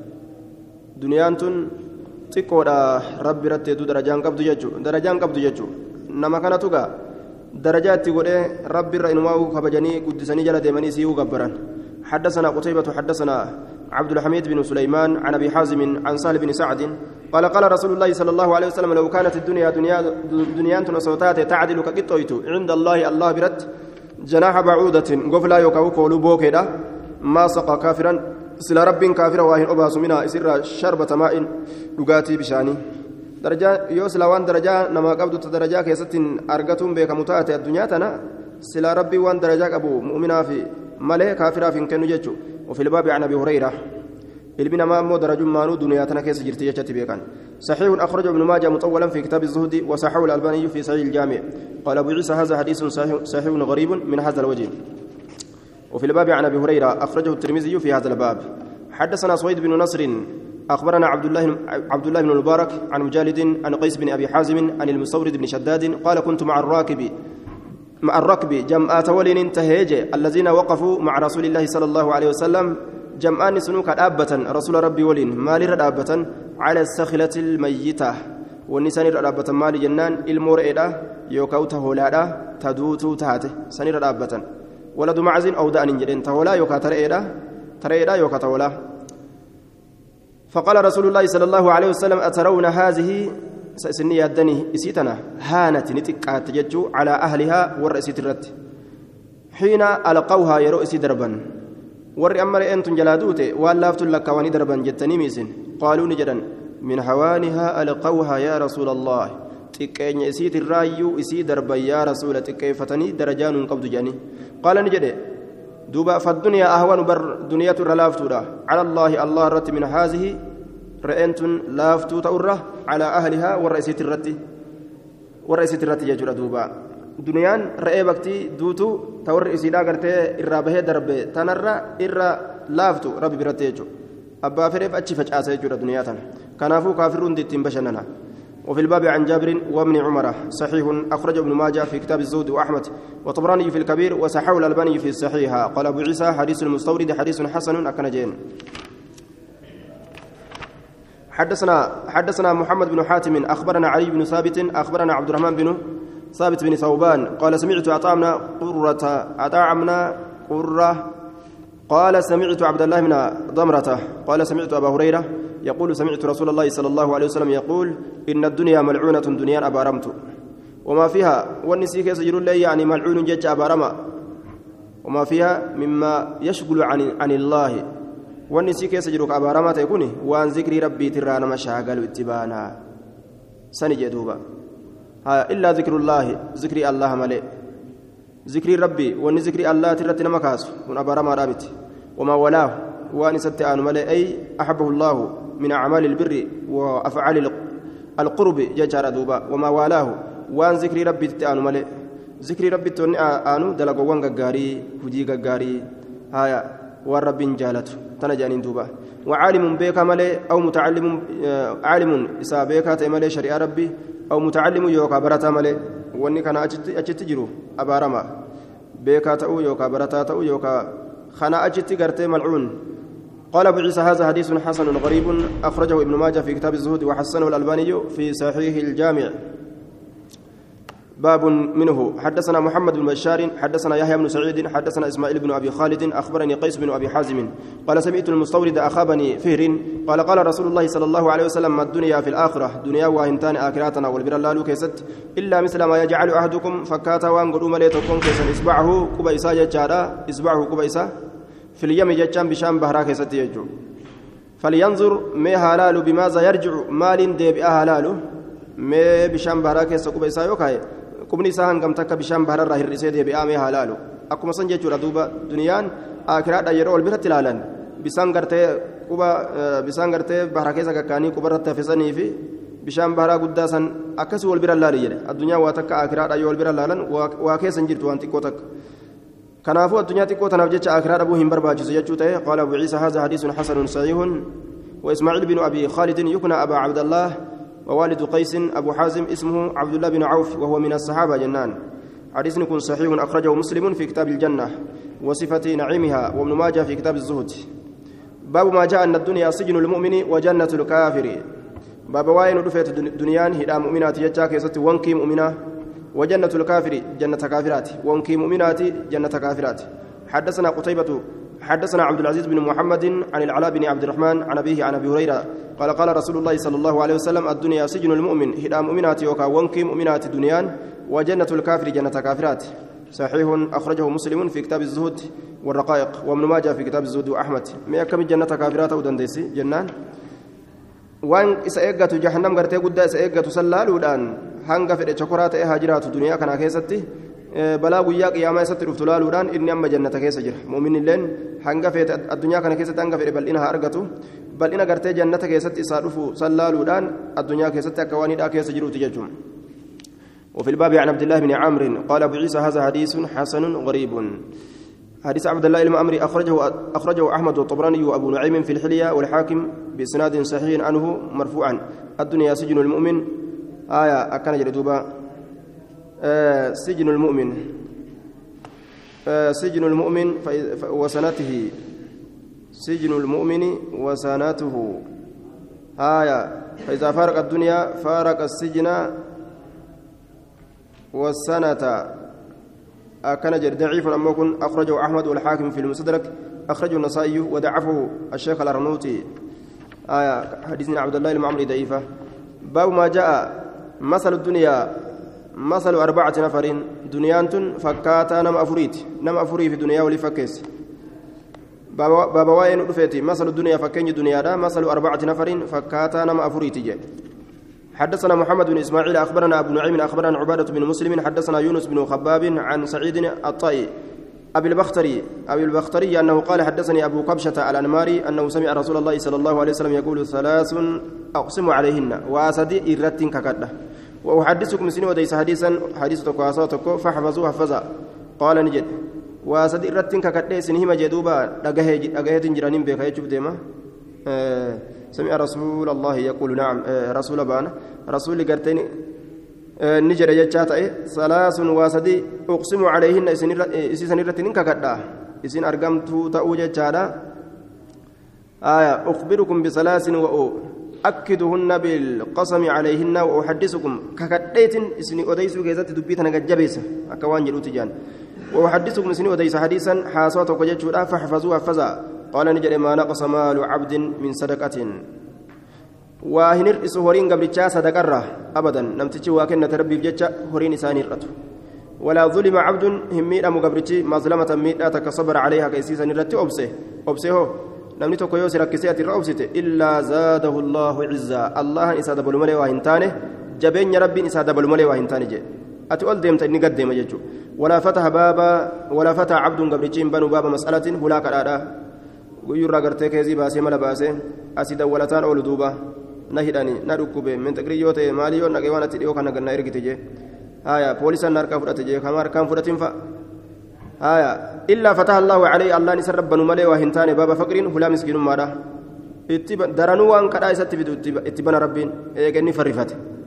[SPEAKER 1] دنيانتن تكودا ربي رد درجان قبض ججو نما كانت توغا درجات تقول ربي رأينماه كبجني قدسني جل ديماني سيو غبران حدثنا قتيبة حدثنا عبد الحميد بن سليمان عن أبي حازم عن سهل بن سعد قال قال رسول الله صلى الله عليه وسلم لو كانت الدنيا دنيا وصوتات تعدل كقطويت عند الله برد جناح بعودة قفلا يوكاو كولو بوكيدا ما سقى كافرا سلا رب كافرا واهن أباس منها إسر شربة ماء لقاتي بشاني درجة يوس لوان درجة نما قبضت درجة كيست أرقتهم بك متاة الدنيا تنا سلا ربي وان درجة أبو مؤمنا في ملئ كافرا في كنو جتشو وفي الباب عن أبي هريرة البنا ما مو درج مانو دنيا تنا كيس جرتي جتي بيكان صحيح أخرجه ابن ماجه مطولا في كتاب الزهد وصححه الألباني في صحيح الجامع قال أبو عيسى هذا حديث صحيح غريب من هذا الوجه وفي الباب عن أبي هريرة أخرجه الترمذي في هذا الباب حدثنا سويد بن نصر أخبرنا عبد الله بن المبارك عن مجالد عن قيس بن أبي حازم عن المستورد بن شداد قال كنت مع الركب جمعات ولين انتهيج الذين وقفوا مع رسول الله صلى الله عليه وسلم جمعان سنوك دابة رسول ربي ولين مالي دابة على السخلة الميتة والنسان دابة مالي جنان المورئة يوكاو تهولادا تدوتو تهاته سنير دابة ولد معزن أو دان جدين تهولا يوكا تريدا يوكا تهولا فقال رسول الله صلى الله عليه وسلم أترون هذه سنية الدني إسيتنا هانت نتكات ججو على أهلها والرئيسة الرد حين ألقوها يرؤسي دربا ور أمر أنتم جلادوته واللافت لك واني دربا جتني ميسن قالوا نجدا من هوانها ألقوها يا رسول الله تكين إسيت الرايو إسي دربا يا رسول تكيفتني درجان قبض جاني قال نجد دوبا فالدنيا أهون بر دنيا الرلافتو على الله رت من هذه رأنتن لافتو تأره على أهلها والرئيسة الرت يجر دوبا دنيان رأي بكتي دوتو تور إسيدا قرتي إرابه دربه تنرى إرى لافتو ربي برتيجو أبا فريب أتشفج آسيجو دنياتنا كنافو كافرون ديتين بشننا وفي الباب عن جابر وابن عمر صحيح أخرج ابن ماجه في كتاب الزهد وأحمد وطبراني في الكبير وصححه الألباني في الصحيحة قال أبو عيسى حديث المستورد حديث حسن أكنجين حدثنا محمد بن حاتم أخبرنا علي بن ثابت أخبرنا عبد الرحمن بن ثابت بن ثوبان قال سمعت أطعمنا قرة قال سمعت عبد الله بن ضمرة قال سمعت أبا هريرة يقول سمعت رسول الله صلى الله عليه وسلم يقول إن الدنيا ملعونة دنيا أبارمت وما فيها والنسيك يسجر لي يعني ملعون جج أبارما وما فيها مما يشغل عن الله والنسيك يسجر أبارما تكوني وان ذكر ربي ترانا مشاغل اتبانا سنجدوبا إلا ذكر الله ذكر الله ملئ ذكر ربي وان ذكر الله ترتنا مكاس من أبارما رابط وما ولاه وان ستآن ملئ أي أحبه الله من أعمال البر وأفعال القرب ججار دوبا وما والاه وان ذكر ربي تآن ملئ ذكر ربي توني آنو دلقوان غغاري هجي غغاري هايا والرب جالته تنجانين دوبا وعالم بيك ملئ أو متعلم عالم إسا بيك تملئ شريعة ربي أو متعلم يوكا برتا مالي واني كان أجت جرو أبارما بيكا تأو يوكا برتا تأو يوكا خنا أجت قرتي ملعون قال أبو عيسى هذا حديث حسن غريب أخرجه ابن ماجه في كتاب الزهد وحسنه الألباني في صحيح الجامع باب منه حدثنا محمد بن بشار حدثنا يحيى بن سعيد حدثنا اسماعيل بن ابي خالد اخبرني قيس بن ابي حازم قال سمعت المستورد اخابني فهر قال رسول الله صلى الله عليه وسلم ما الدنيا في الاخره دنيا وهنتان اخراتنا والبر لا كيست الا مثل ما يجعل احدكم فكاتا وان قدوم ليتكم كيسن اصبعه كبيسا ججارا اصبعه كبيسا في اليم ججان بشام بهرا كيست يجو فلينظر ما حلال بماذا يرجع مال ديب حلال ما بشام بهرا كيست كبيسا يوكاي kubni isaa hangam takka bishaan bahararraa hir'isee deebi'amee halaalu akkuma san jechuudha duuba duniyaan akiraadha yeroo wal biratti ilaalan bishaan gartee bahara keessa gakkaanii qubarratti hafisanii fi bishaan baharaa guddaa san akkasii wal bira laali jedhe addunyaa waa takka akiraadha yoo wal bira laalan waa keessa hin jirtu waan xiqqoo takka kanaafuu addunyaa xiqqoo tanaaf jecha akiraa dhabuu hin barbaachisu jechuu ta'e qaala abu ciisa haza hadiisun xasanun sahiihun وإسماعيل بن أبي خالد يكنى أبا عبد الله ووالد قيس أبو حازم اسمه عبد الله بن عوف وهو من الصحابة جنان حديث يكون صحيح أخرجه مسلم في كتاب الجنة وصفة نعيمها وابن ماجه في كتاب الزهد باب ما جاء أن الدنيا سجن المؤمن وجنة الكافر باب واين رفعت الدنيا هدى مؤمنات يجاك يسط وانكي مؤمنة وجنة الكافر جنة كافرات وانكي مؤمنات جنة كافرات حدثنا قتيبة حدثنا عبد العزيز بن محمد عن العلاء بن عبد الرحمن عن أبيه عن أبي هريرة قال رسول الله صلى الله عليه وسلم الدنيا سجن المؤمن هدى مؤمنات يوكا وانكي مؤمنات الدنيا وجنة الكافر جنة كافرات صحيح أخرجه مسلم في كتاب الزهد والرقائق وابن ماجه في كتاب الزهد وأحمد ما يكم جنة كافرات ودندسي جنان وان إسأيقة جهنم قرتي قد إسأيقة سلال ودان هنغا في الشكرات هاجرات الدنيا كان كيستي balaa guyyaa qiyaamaa isatti dhuftu laaluudhaan inni amma jannata keessa jira mu'minni illeen hanga feete addunyaa kana keessatti hanga fedhe bal'ina haa argatu bal'ina gartee jannata keessatti isaa dhufu san laaluudhaan addunyaa keessatti akka waan hidhaa keessa jiruuti jechuun وفي الباب عن عبد الله بن عمرو قال أبو عيسى هذا حديث حسن غريب حديث عبد الله المأمري أخرجه أحمد والطبراني وأبو نعيم في الحلية والحاكم بإسناد صحيح عنه مرفوعا الدنيا سجن المؤمن آية أكان جلدوبا سجن المؤمن وسنته سجن المؤمن وسنته آية فإذا فارق الدنيا فارق السجن والسنة كان ضعيف أما يكون أخرجه أحمد والحاكم في المستدرك أخرجه النسائي ودعفه الشيخ الأرنوطي آية حديث عبد الله المعمري ضعيفة باب ما جاء مثل الدنيا مثل 4 نفر دنيانتن فكاتا نم أفريت في دنيا ولفكس بابا وين رفيتي مثل الدنيا فكين دنيا دا مثل 4 نفر فكاتا نم أفريت جاء حدثنا محمد بن إسماعيل أخبرنا أبو نعيم أخبرنا عبادة بن مسلم حدثنا يونس بن خباب عن سعيد الطائي أبي البختري أنه قال حدثني أبو قبشة الأنماري أنه سمع رسول الله صلى الله عليه وسلم يقول 3 أقسم عليهن وأسدي إرت ككده وأحدثكم سنين وديس حديث تقوى فحفظوا حفظا قال نجد وأسدي إرت ككده سنهم جدوبا أجهد جرانين بك يجب ديما سمع رسول الله يقول نعم رسول بان رسول قرتين نجر يجاتا 3 واسدي أقسم عليهن إسن إرتين ككده إسن أرقمت تأوجا جادا أخبركم ب3 أكدهن بالقسم عليهن وأحدثكم ككديت إسني أديس كيزات دبيتنا جبيسة أكوان جلوت جان وأحدثكم إسني أديس حديثا حاسوات وجدت فحفظوها فزا قال نجد ما نقص مال عبد من صدقة وهنر إسهورين قبل صدقرة أبدا لم تجي واكن تربي بجتة هورين إساني رته ولا ظلم عبد همير مقبرتي مظلمة ميتا تكصبر عليها كيسيسا نرتي أبسه namni tokko yoo si rakkisee ati irra obsite illaa zaadahu allahu cizzaa allahan isaa dabalu malee waa hin taane jabeenya rabbiin isaa dabalu malee waa hin taane jedhe ati ol deemta inni gad deema jechuudha walaa fataa cabduun gabrichiin banuu baaba mas'alatiin hulaa kadhaadhaa guyyurraa gartee keezii baasee mala baasee asii dawwalataan oolu duuba na hidhanii na dhukkube minxaqrii yoo ta'e maalii yoo naqee waan atti dhiyoo kana gannaa ergite jee haya poolisaan na harkaa fudhate jee kama harkaan fudhatiin fa'a إلا فتح الله عليه الله نسر ربنا ملي وهنتان بابا فقرين هلا مسكين ماذا درنوا أن كذا يستفيد اتبنا ربين إيجني فرفته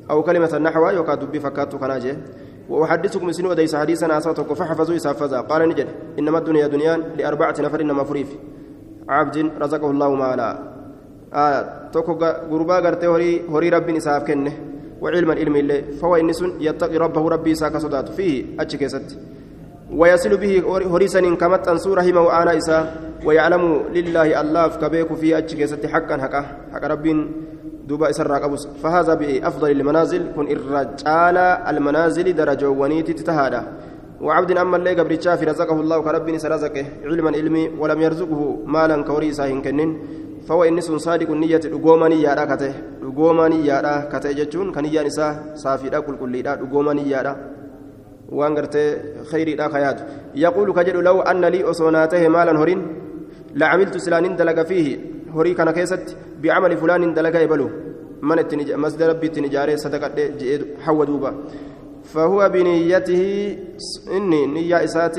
[SPEAKER 1] أو كلمة نحو يقاد بفكات كناجه وأحدثكم سنو وديس حديثا أساتك فحفظوا إسافزا قال نجد إنما الدنيا دنيان لأربعة نفر إنما فريف عبد رزقه الله مالا توكو غربا غرتي هوري رب إساف كنه وعلما علم الله فهو إنس يتقي ربه ربي ساك صدات فيه أتشكست ويصل به هريسا كمت أنصور رحمه وآنا إسا ويعلم لله الله كبيك فيه أتشكست حقا حق رب دوبا إسراق أبوس فهذا بأفضل المنازل كن الرجال المنازل درجة ونيتي تتهادى وعبد أما اللي قبل في رزقه الله كرب سرزقه علما علمي ولم يرزقه مالا كوريسا هنكنن فهو إنس صادق النية لقومانية راكته لقومانية راكته جتون كنية نساء صافي راكل كل را لقومانية را وانغرت خيري را خيات يقول كجل لو أن لي أصوناته مالا هرين لعملت سلان دلق فيه هري كان كيست بعمل فلان دلق يبلو من مصدر ربي تنجاري صدقة حودوبا فهو بنيته إني نية إسات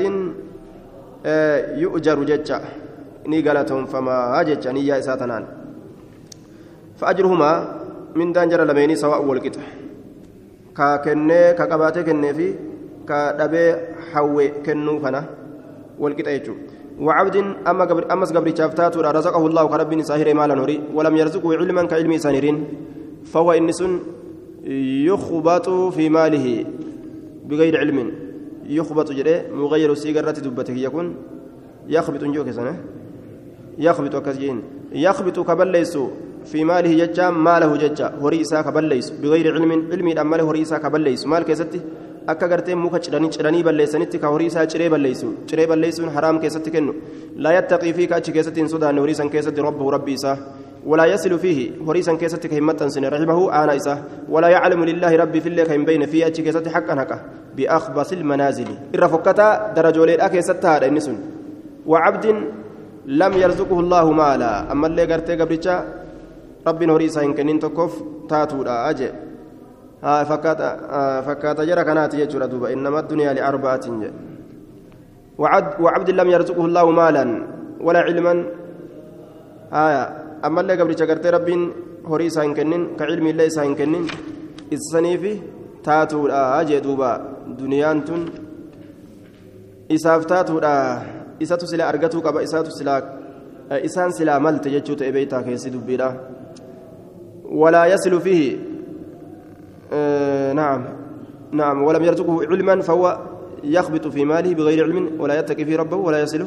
[SPEAKER 1] يؤجر جتة نيقالتهم فما أجتة نية إساتنان فأجرهما من دانجر لميني سواء والكتة ككنة كقباتة كنة في كدبي حوي كنو فنا والكتة يجو وعبد أمس قبل شافتات رزقه الله كرب ساهر مالا نوري ولم يرزقه علما كعلم سانرين فهو إنس يخبط في ماله بغير علم يخبط جري مغير سيجرة دبته يكون يخبط نجوك سنة يخبط كزين يخبط كبليس في ماله ججا ماله ججا هريسا كبليس بغير علم علمي أمله هريسا كبليس مال كيستي akka gartee muka ciranii balleessanitti ka horii isaa ciree balleessuun haraam keessatti kennu laa yattaqii fi ka achi keessatti hin sodaanne horii san keessatti rabbahu rabbii isaa walaa yasilu fiihi horii san keessatti ka hin maxxansine rahimahu aana isaa walaa yaclamu lillaahi rabbii fillee ka hin beyne fii achi keessatti haqqan haqa biakbasil manaazili irra fokkataa darajooleedha keessatti haadha inni sun wacabdin lam yarzuquhu allaahu maala ammallee gartee gabricha rabbiin horii isaa hin kennin tokkoof taatuudha aje فكات جرى كانت يجرى دوبا إنما الدنيا لأربعة وعبد لم يرزقه الله مالا ولا علما أما اللي قبل شكرت رب هوري سانكنن كعلم الله سانكنن السنيفي تاتو أجي دوبا دنيانتن إساف تاتو إساتو سلا أرغتو كبا إساتو سلا إسان سلا ملت يجوت إبيتا كيسي دبيرا ولا يصل فيه نعم ولم يرزقه علما فهو يخبط في ماله بغير علم ولا يتقي في ربه ولا يصله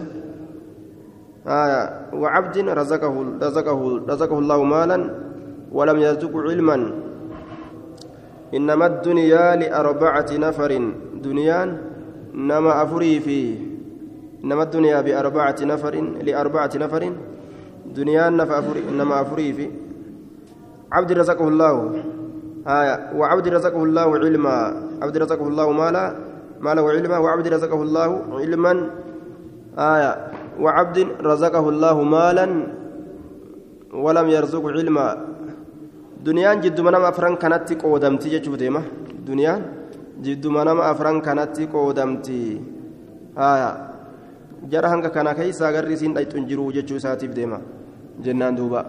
[SPEAKER 1] وعبد رزقه الله مالا ولم يرزقه علما إنما الدنيا لأربعة نفر دنيان نما أفري فيه إنما الدنيا بأربعة نفر لأربعة نفر دنيان نما أفري فيه عبد رزقه الله وعبد رزقه الله علما عبد رزقه الله مالا وعلما وعبد رزقه الله علما وعبد رزقه الله مالا ولم يرزق علما دنيان جد منام أفران كانت قودمتي جتشو ديما دنيان جد منام أفران كانت قودمتي جرى هنگا كان كيسا غرسين أي تنجرو جتشو ساتيف ديما جنان دوبا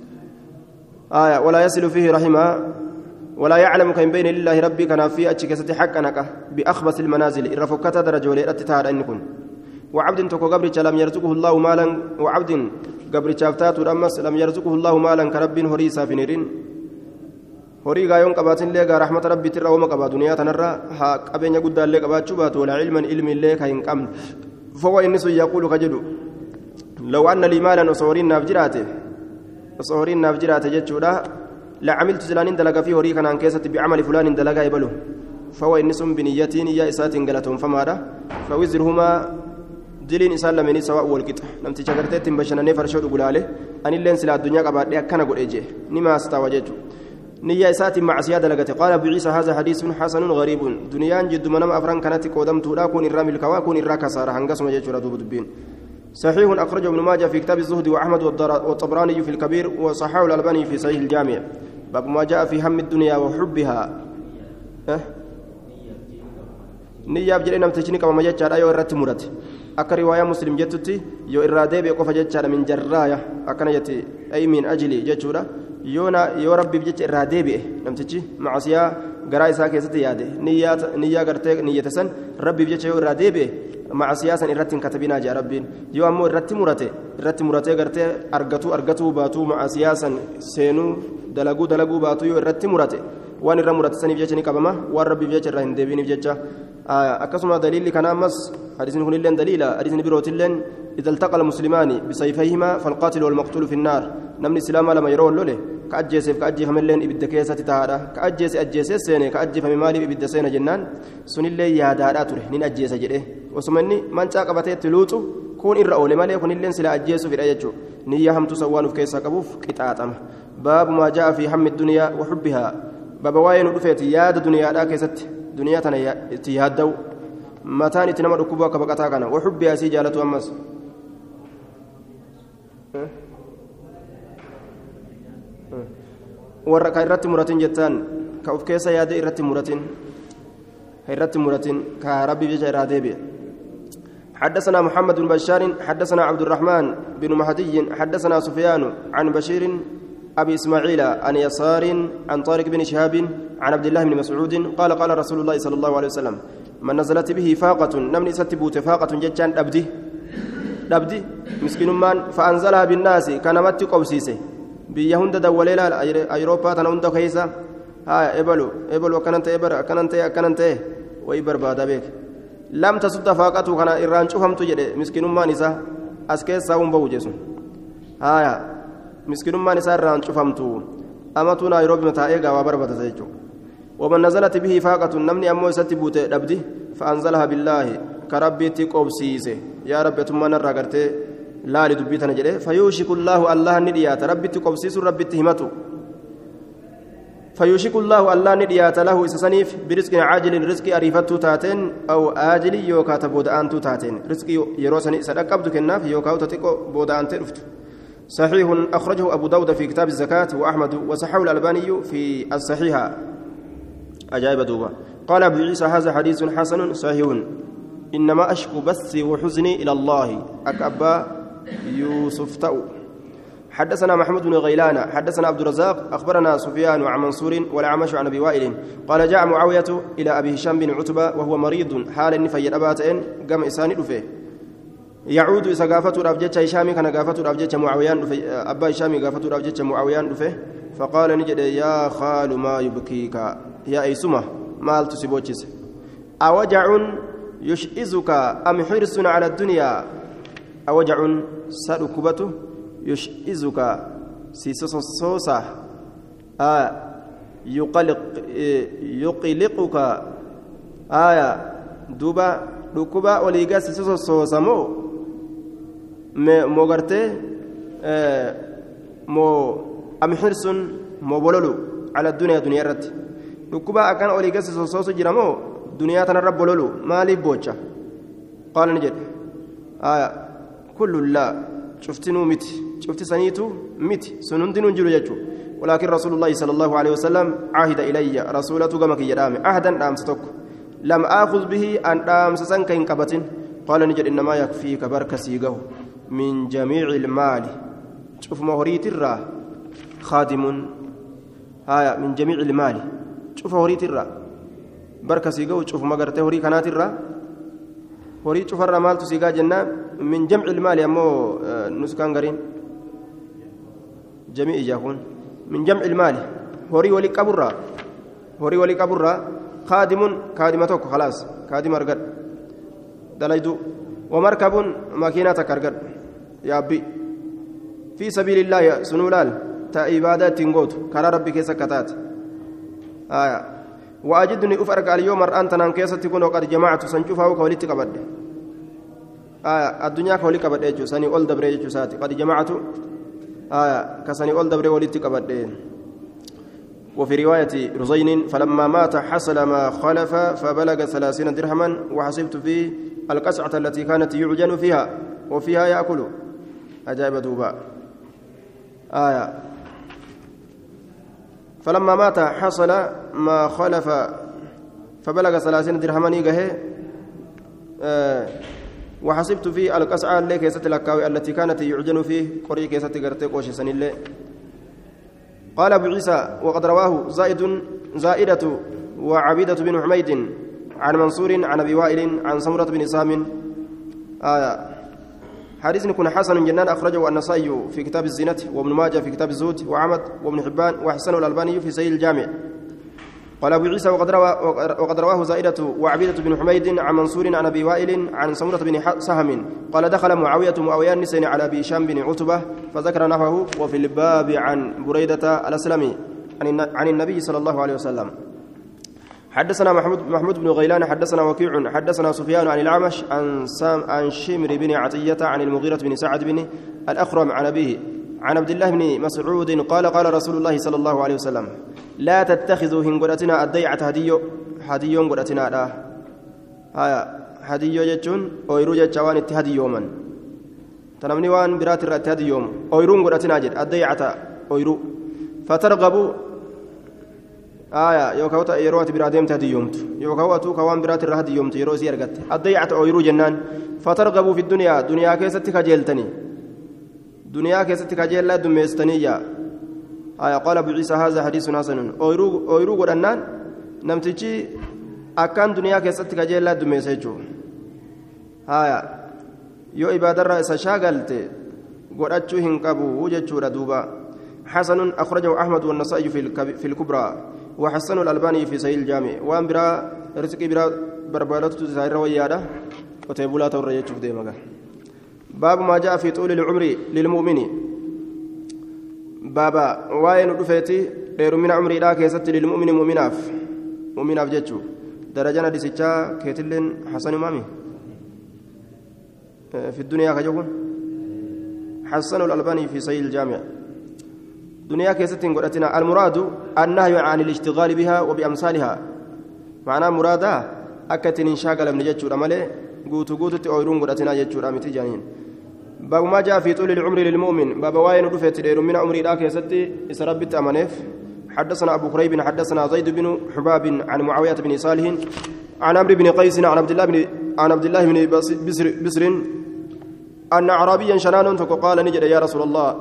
[SPEAKER 1] ولا يصل فيه رحمه ولا يعلم كم بين لله ربي كان في أشكسة حقنك بأخبث المنازل الرفقة درجة وليرتتها أنكن وعبد تكو قبر لم يرزقه الله مالا وعبد قبر شافتات رمس لم يرزقه الله مالا كرب هريسا فنيرين هريغا يوم قباتن لغا رحمة ربي ترى وما قبا دنيا تنرى أبين يقول لك قبات شبات ولا علما علم لك هين قمن فهو النس يقول كجدو لو أن لي مالا أصورين نافجراته جتشودا لعملت زلان دلقا فيه هوري كان كيسة بعمل فلان دلقا يبلو فهو إنسهم بنيتين يا إسات قلتهم فماذا فوزرهما دلين إسان لمني سواء والكتة لم تشكرتين بشنا نفر شود قلاله أن اللين سلا الدنيا قبات كان قل إيجي نما استوجته نية إسات مع سيادة لقت قال أبو عيسى هذا حديث حسن غريب دنيان جد منام أفران كانت قدمت لا كون الرامي الكوا كون الراكا سارة هنقسم جيتشورا دوب دبين صحيح أخرجه ابن ماجه في كتاب الزهد وأحمد والطبراني في الكبير وصححه الألباني في صحيح الجامع باب ما جاء في هم الدنيا وحبها نية بجري نم تجني كما جاء أيو الرت مرت أكر رواية مسلم جتتي يو إرادة بيقف جاء من جراية أكن جتي أي من أجلي جتورا yoo rabbiif jecha irraa deebi'e namtichi macasiyaa garaa isaa keessatti yaade niyyaa gartee niyyate san rabbiif jecha yoo irraa deebi'e macasiyaa san irratti hin katabinaa jaa rabbiin yoo ammoo irratti muratee gartee argatuu baatuu macasiyaa san seenuu dalaguu baatuu yoo irratti murate waan irra murate saniif jecha ni qabama waan rabbiif jecha irraa hin deebiiniif jecha akkasuma daliilli kana ammas hadiisni kunilleen daliila hadiisni birootilleen إذا التقى المسلمان بسيفيهما فالقاتل والمقتول في النار نمني السلام لما يرون لوله كأجيسف كأجيف من لين إبدا كيسة تهارا كأجيس سيني كأجيف من مالي إبدا سينة جنان سن اللي يهدارا تره نين أجيس جده وسمني من شاك بتي تلوتو كون إرأو لما ليكون اللين سلا أجيس في رأيجو نية هم تسوان في كيسة كبوف كتاتم باب ما جاء في هم الدنيا وحبها باب واين رفيت ياد دنيا لا كيسة دنيا تيهدو متان تنمر كبوا كبقتا كان وحبها سيجالة أمس warra ka irratti muratin jettaan ka uf keessa yaade irratti muratin ka rabbi jecha irraa deebi'e حدثنا محمد بن بشار حدثنا عبد الرحمن بن مهدي حدثنا سفيان عن بشير أبي إسماعيل عن يسار عن طارق بن شهاب عن عبد الله بن مسعود قال قال رسول الله صلى الله عليه وسلم من نزلت به فاقة نمني ستبوت فاقة جتان دبدي مسكين من فأنزلها بالناس كان مت قوسيسه بيهند دوليلا أوروبا تنهند كيسا ها إبلو كننت ويبر بعد بيك لم تصد فاقته كان إيران شوفهم تجد مسكين من نساء أسكت ساهم بوجسون ها مسكين من نساء إيران شوفهم تو أما تونا أوروبا متاعيقا وبر بعد زيجو ومن نزلت به فاقة نمني أمو ستبوت دبدي فأنزلها بالله كربيتي قوسيسه يا رب تمنا رغرتي لا لدبيتنا جده فيوشك الله نديات ربي تقبسيس ربي تهمته فيوشك الله نديات له اسسنيف برزق عاجل رزق اريفته تاتين او اجل يوكا تبودانتو تاتين رزق يروسني صدقبت كناف يوكا تتقو بودانت رفت صحيح اخرجه ابو داود في كتاب الزكاه واحمد وصححه الالباني في الصحيحه اجايب دوبا قال ابو عيسى هذا حديث حسن صحيح إنما أشكو بثي وحزني إلى الله أكأبا يوسف تأو حدثنا محمود بن غيلان حدثنا عبد الرزاق أخبرنا سفيان عن منصور والأعمش عن أبي وائل قال جاء معاوية إلى أبي هشام بن عتبة وهو مريض حال نفي أباتين قام إساني رفيه يعود إذا قافته رابجة هشامي كان قافته رابجة معاويان أبا هشامي قافته رابجة معاويان رفيه فقال نجد يا خال ما يبكيك يا أيسمة مال تسيبوتشيس أوجع يشئزك أم حرص على الدنيا أوجع سركبته يشئزك سيسوسا يقلقك دوبا ركبا وليغا سيسوسا مو غرتي مو أم حرص مو بولولو على الدنيا دنيا رت ركبا أكان وليغا سيسوسا جرامو دنيا تنرب بولولو مالي بوچا قال نجد كل لا شفتنو شفت سنيتو سنندنو جلو يجو ولكن رسول الله صلى الله عليه وسلم عهد إلي رسولته قمك يدامي عهدا أمستك لم آخذ به أن أمسسن كين كبتين قال نجد إنما يكفيك بركة سيقه من جميع المال شوف مهريت الرا خادم من جميع المال شوف مهريت الرا بركة سيقه شوف مقرته هوري كانت الرا هوري شوف الرمال تسيقا جنة من جمع المال يمو نسكان قرين جميع يكون من جمع المال هوري ولي كبرة خادمتك خلاص خادم أرقد دليدو ومركب ماكينتك أرقد يا أبي في سبيل الله سنولال تا عبادات تنقوت كان ربي كيسا كتات وأجدني أفرق اليوم أنت نان كيسة تكون وقد جماعة سنشوفها وكوليت كبد الدنيا كولي كبد إيجو سني أول دبر إيجو ساتي قد جماعة كسني أول دبر وليت كبد وفي رواية رزين فلما مات حصل ما خلف فبلغ 30 درهما وحسبت فيه القسعة التي كانت يعجن فيها وفيها يأكل أجاب دوبا فلما مات حصل ما خلف فبلغ 30 درهما يجه وحسبت في القسعة التي كانت يعجن فيه قري كيست قرتي قوش سنيل قال أبو عيسى وقد رواه زائدة وعبيدة بن حميد عن منصور عن أبي وائل عن سمرة بن سام حديث يكون حسن جنان أخرجه النسائي في كتاب الزينة وابن ماجه في كتاب الزهد وعمد وابن حبان وحسن الألباني في سيل الجامع قال أبو عيسى وقد رواه زائدة وعبيدة بن حميد عن منصور عن أبي وائل عن سمرة بن سهم قال دخل معاوية نسين على أبي هشام بن عتبة فذكر نحوه وفي الباب عن بريدة الأسلمي عن النبي صلى الله عليه وسلم حدثنا محمود بن غيلان حدثنا وكيع حدثنا سفيان عن الأعمش عن شمر بن عطية عن المغيرة بن سعد بن الأخرم عن أبيه عن عبد الله بن مسعود قال رسول الله صلى الله عليه وسلم لا تتخذوا هنغرتنا الضيعة هديو غرتنا لا هديو جتون أويرو جتوان اتهدي يوما تنمني وان برات الاتهدي يوم أويرو غرتنا جد الضيعة أويرو فترغبوا يوكاوتا يروات براديم تهدي يومت يوكاوتو كوان برات الرهدي يومت يرو زيرغت الضيعة أويرو جنان فترغبوا في الدنيا دنيا كيستك جيلتني دنيا كيستك جيل لا دميستنية قال أبو عيسى هذا حديث حسن أويرو غرنان نمتجي أكان دنيا كيستك جيل لا دميسيجو يو إبادة الرئيس شاغلت غرأتشو هنقبو وجدشو ردوبا حسن أخرجه أحمد والنسائي في الكبرى وحسن الألباني في سيل الجامع وأن برا رزقي برا بربالات تزاير وياده وتيبولات الرجال ديمك باب ما جاء في طول العمر للمؤمن بابا وين دفيتي غير من عمري لا كيست للمؤمن مؤمناف جتشو درجنا ديسيتشا كيتلين حسن مامي في الدنيا كجوكم حسن الألباني في سيل الجامع دنيا كيستين قرأتنا المراد النهي عن الاشتغال بها وبأمثالها معناه مرادا أكتن انشاغل من جتشو رمالي قوتو تأويرون قرأتنا جتشو رامتي جانين باب ما جاء في طول العمر للمؤمن باب واين دفت دير من عمري لا كيستي إسربت أمانيف حدثنا أبو كريب حدثنا زيد بن حباب عن معاوية بن صالح عن عمرو بن قيس عن عبد الله بن بسر أن أعرابيا شنان قال نجد يا رسول الله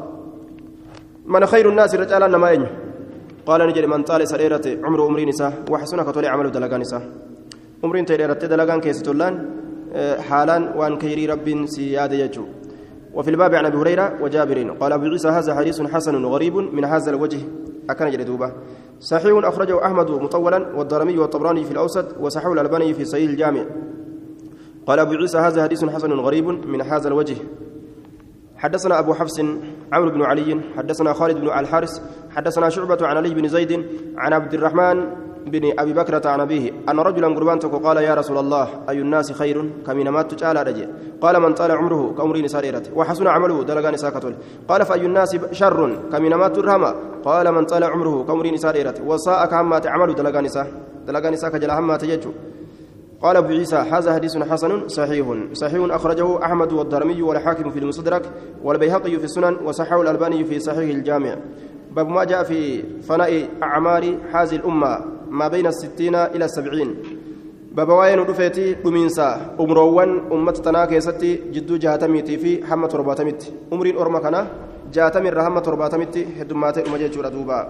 [SPEAKER 1] من خير الناس رجالا نماين قال نجد من طال سريرة عمر أمري نساء وحسنك طلع عمل دلقان نساء أمرين تيرت دلقان كيستولان حالا وأن كيري رب سيادة يجو وفي الباب عن أبي هريرة وجابر قال أبو عيسى هذا حديث حسن غريب من هذا الوجه أكن جلدوبة صحيح أخرجه أحمد مطولا والدارمي والطبراني في الأوسط وصححه الألباني في صحيح الجامع قال أبو عيسى هذا حديث حسن غريب من هذا الوجه حدثنا أبو حفص عمرو بن علي حدثنا خالد بن الحارث حدثنا شعبة عن علي بن زيد عن عبد الرحمن بن أبي بكرة عن أبيه أن رجلا قربان قال يا رسول الله أي الناس خير كمين مات تجعل رجع قال من طال عمره كأمر نساريرة وحسن عمله دلقان ساكتل قال فأي الناس شر كمين مات ترهما قال من طال عمره كأمر نساريرة وساء كهما تعمل دلقان ساك جلهما تججو قال أبو عيسى هذا حديث حسن صحيح أخرجه أحمد والدارمي والحاكم في المستدرك والبيهقي في السنن وصححه الألباني في صحيح الجامع باب ما جاء في فناء أعمار هذه الأمة ما بين 60 إلى 70 باب وين دفيتي دمينسا أمروان أمة تناكي ستي جدو جهتميتي في حمة رباتميت أمرين أرمكنا جهتمي رحمة رباتميت هدمات أمجيج ردوبا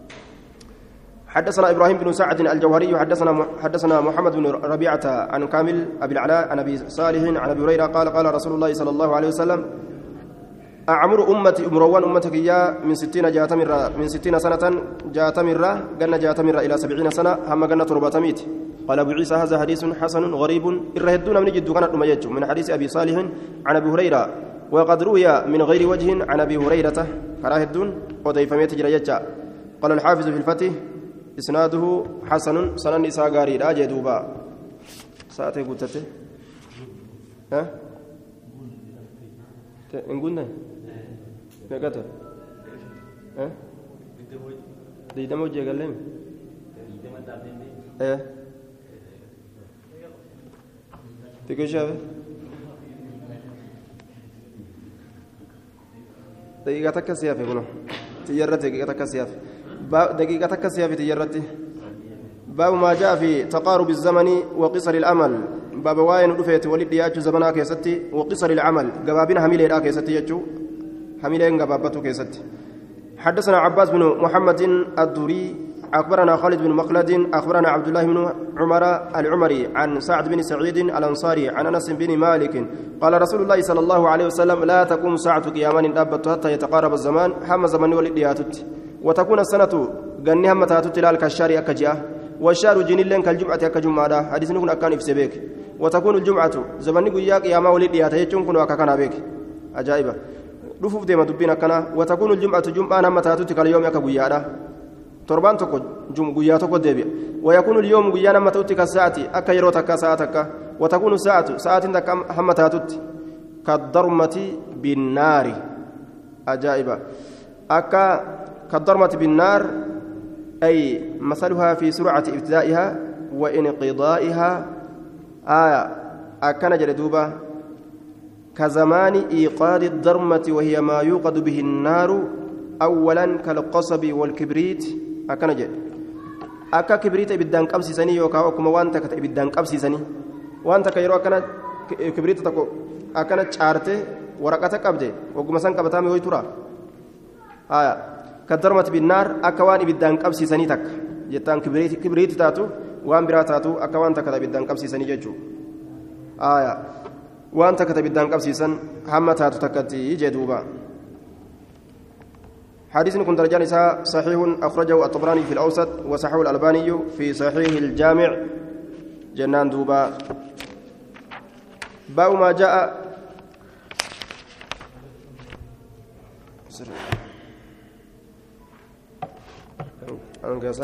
[SPEAKER 1] حدثنا إبراهيم بن سعد الجوهري حدثنا محمد بن ربيعة عن كامل أبي العلاء عن أبي صالح عن أبي هريرة قال رسول الله صلى الله عليه وسلم أعمر أمتي أمروان أمتك إياه من 60 سنة جاتمرة قلنا جاتمرة إلى 70 سنة هم قلنا ترباتميت قال أبو عيسى هذا حديث حسن غريب إرهدون من جد كانت مميج من حديث أبي صالح عن أبي هريرة وقد روي من غير وجه عن أبي هريرة فراهدون وضيفميت جريجة قال الحافظ في الفتح إسناده حسن سنن إساء غاري لا جدوبا ساعته قلت ها إن قلنا نقطة ها دي دمو جي قال لهم ايه تقول شافه دقيقة تكسيها في قلنا تجرت دقيقة تكسيها دقيقة تكسيها في تجرتي باب ما جاء في تقارب الزمن وقصر الأمل باب واين رفيت ولد ياجو زمنا كيستي وقصر العمل قبابين حميلين كيستي يجو حميلين قبابتو كيستي حدثنا عباس بن محمد الدوري أخبرنا خالد بن مخلد أخبرنا عبد الله بن عمر العمري عن سعد بن سعيد الأنصاري عن أنس بن مالك قال رسول الله صلى الله عليه وسلم لا تقوم ساعة قياما دابت حتى يتقارب الزمان هم زمن ولدياتت وتكون السنة غني هم تاتت لالك الشهر أكجاه والشهر جنين لين كالجمعة أكجمعة حديث نكون أكان إفسبيك وتكون الجمعة زمن قيا قياما ولديات يجون كنوا أكاكنا بك أجائبة رفوف ديما دبينا كنا وتكون الجمعة جمعة هم تاتت كاليوم أكجيادا torban tokko guyyaa tokko deebi'a ويكون اليوم guyyaa nama ta'utti ka sa'ati akka yeroo takka sa'a takka وتكون ساعة sa'aatiin takka hamma taatutti كالضرمة بالنار أجائبة أكا كالضرمة بالنار أي مثلها في سرعة ابتدائها وانقضائها أكن جلدوبة كزمان إيقاد الضرمة وهي ما يوقد به النار أولا كالقصب والكبريت أكن جل أكا كبريت بدان قبسي سني يوكا وكما وانتا كتا بدان قبسي سني وانتا كيرو أكن كبريت تكو أكن شارته ورقة قبضه وكما سان قبتامي ويتورا كالضرمة بالنار أكوان بدان قبسي سني تك جتان كبريت تاتو وان برا تاتو أكوان تكتا بدان قبسي سني ججو وان تكتا بدان قبسي سن هم تاتو تكتي جدوبا حديث كنت رجال صحيح أخرجه الطبراني في الأوسط وصححه الألباني في صحيح الجامع جنان دوبا باب ما جاء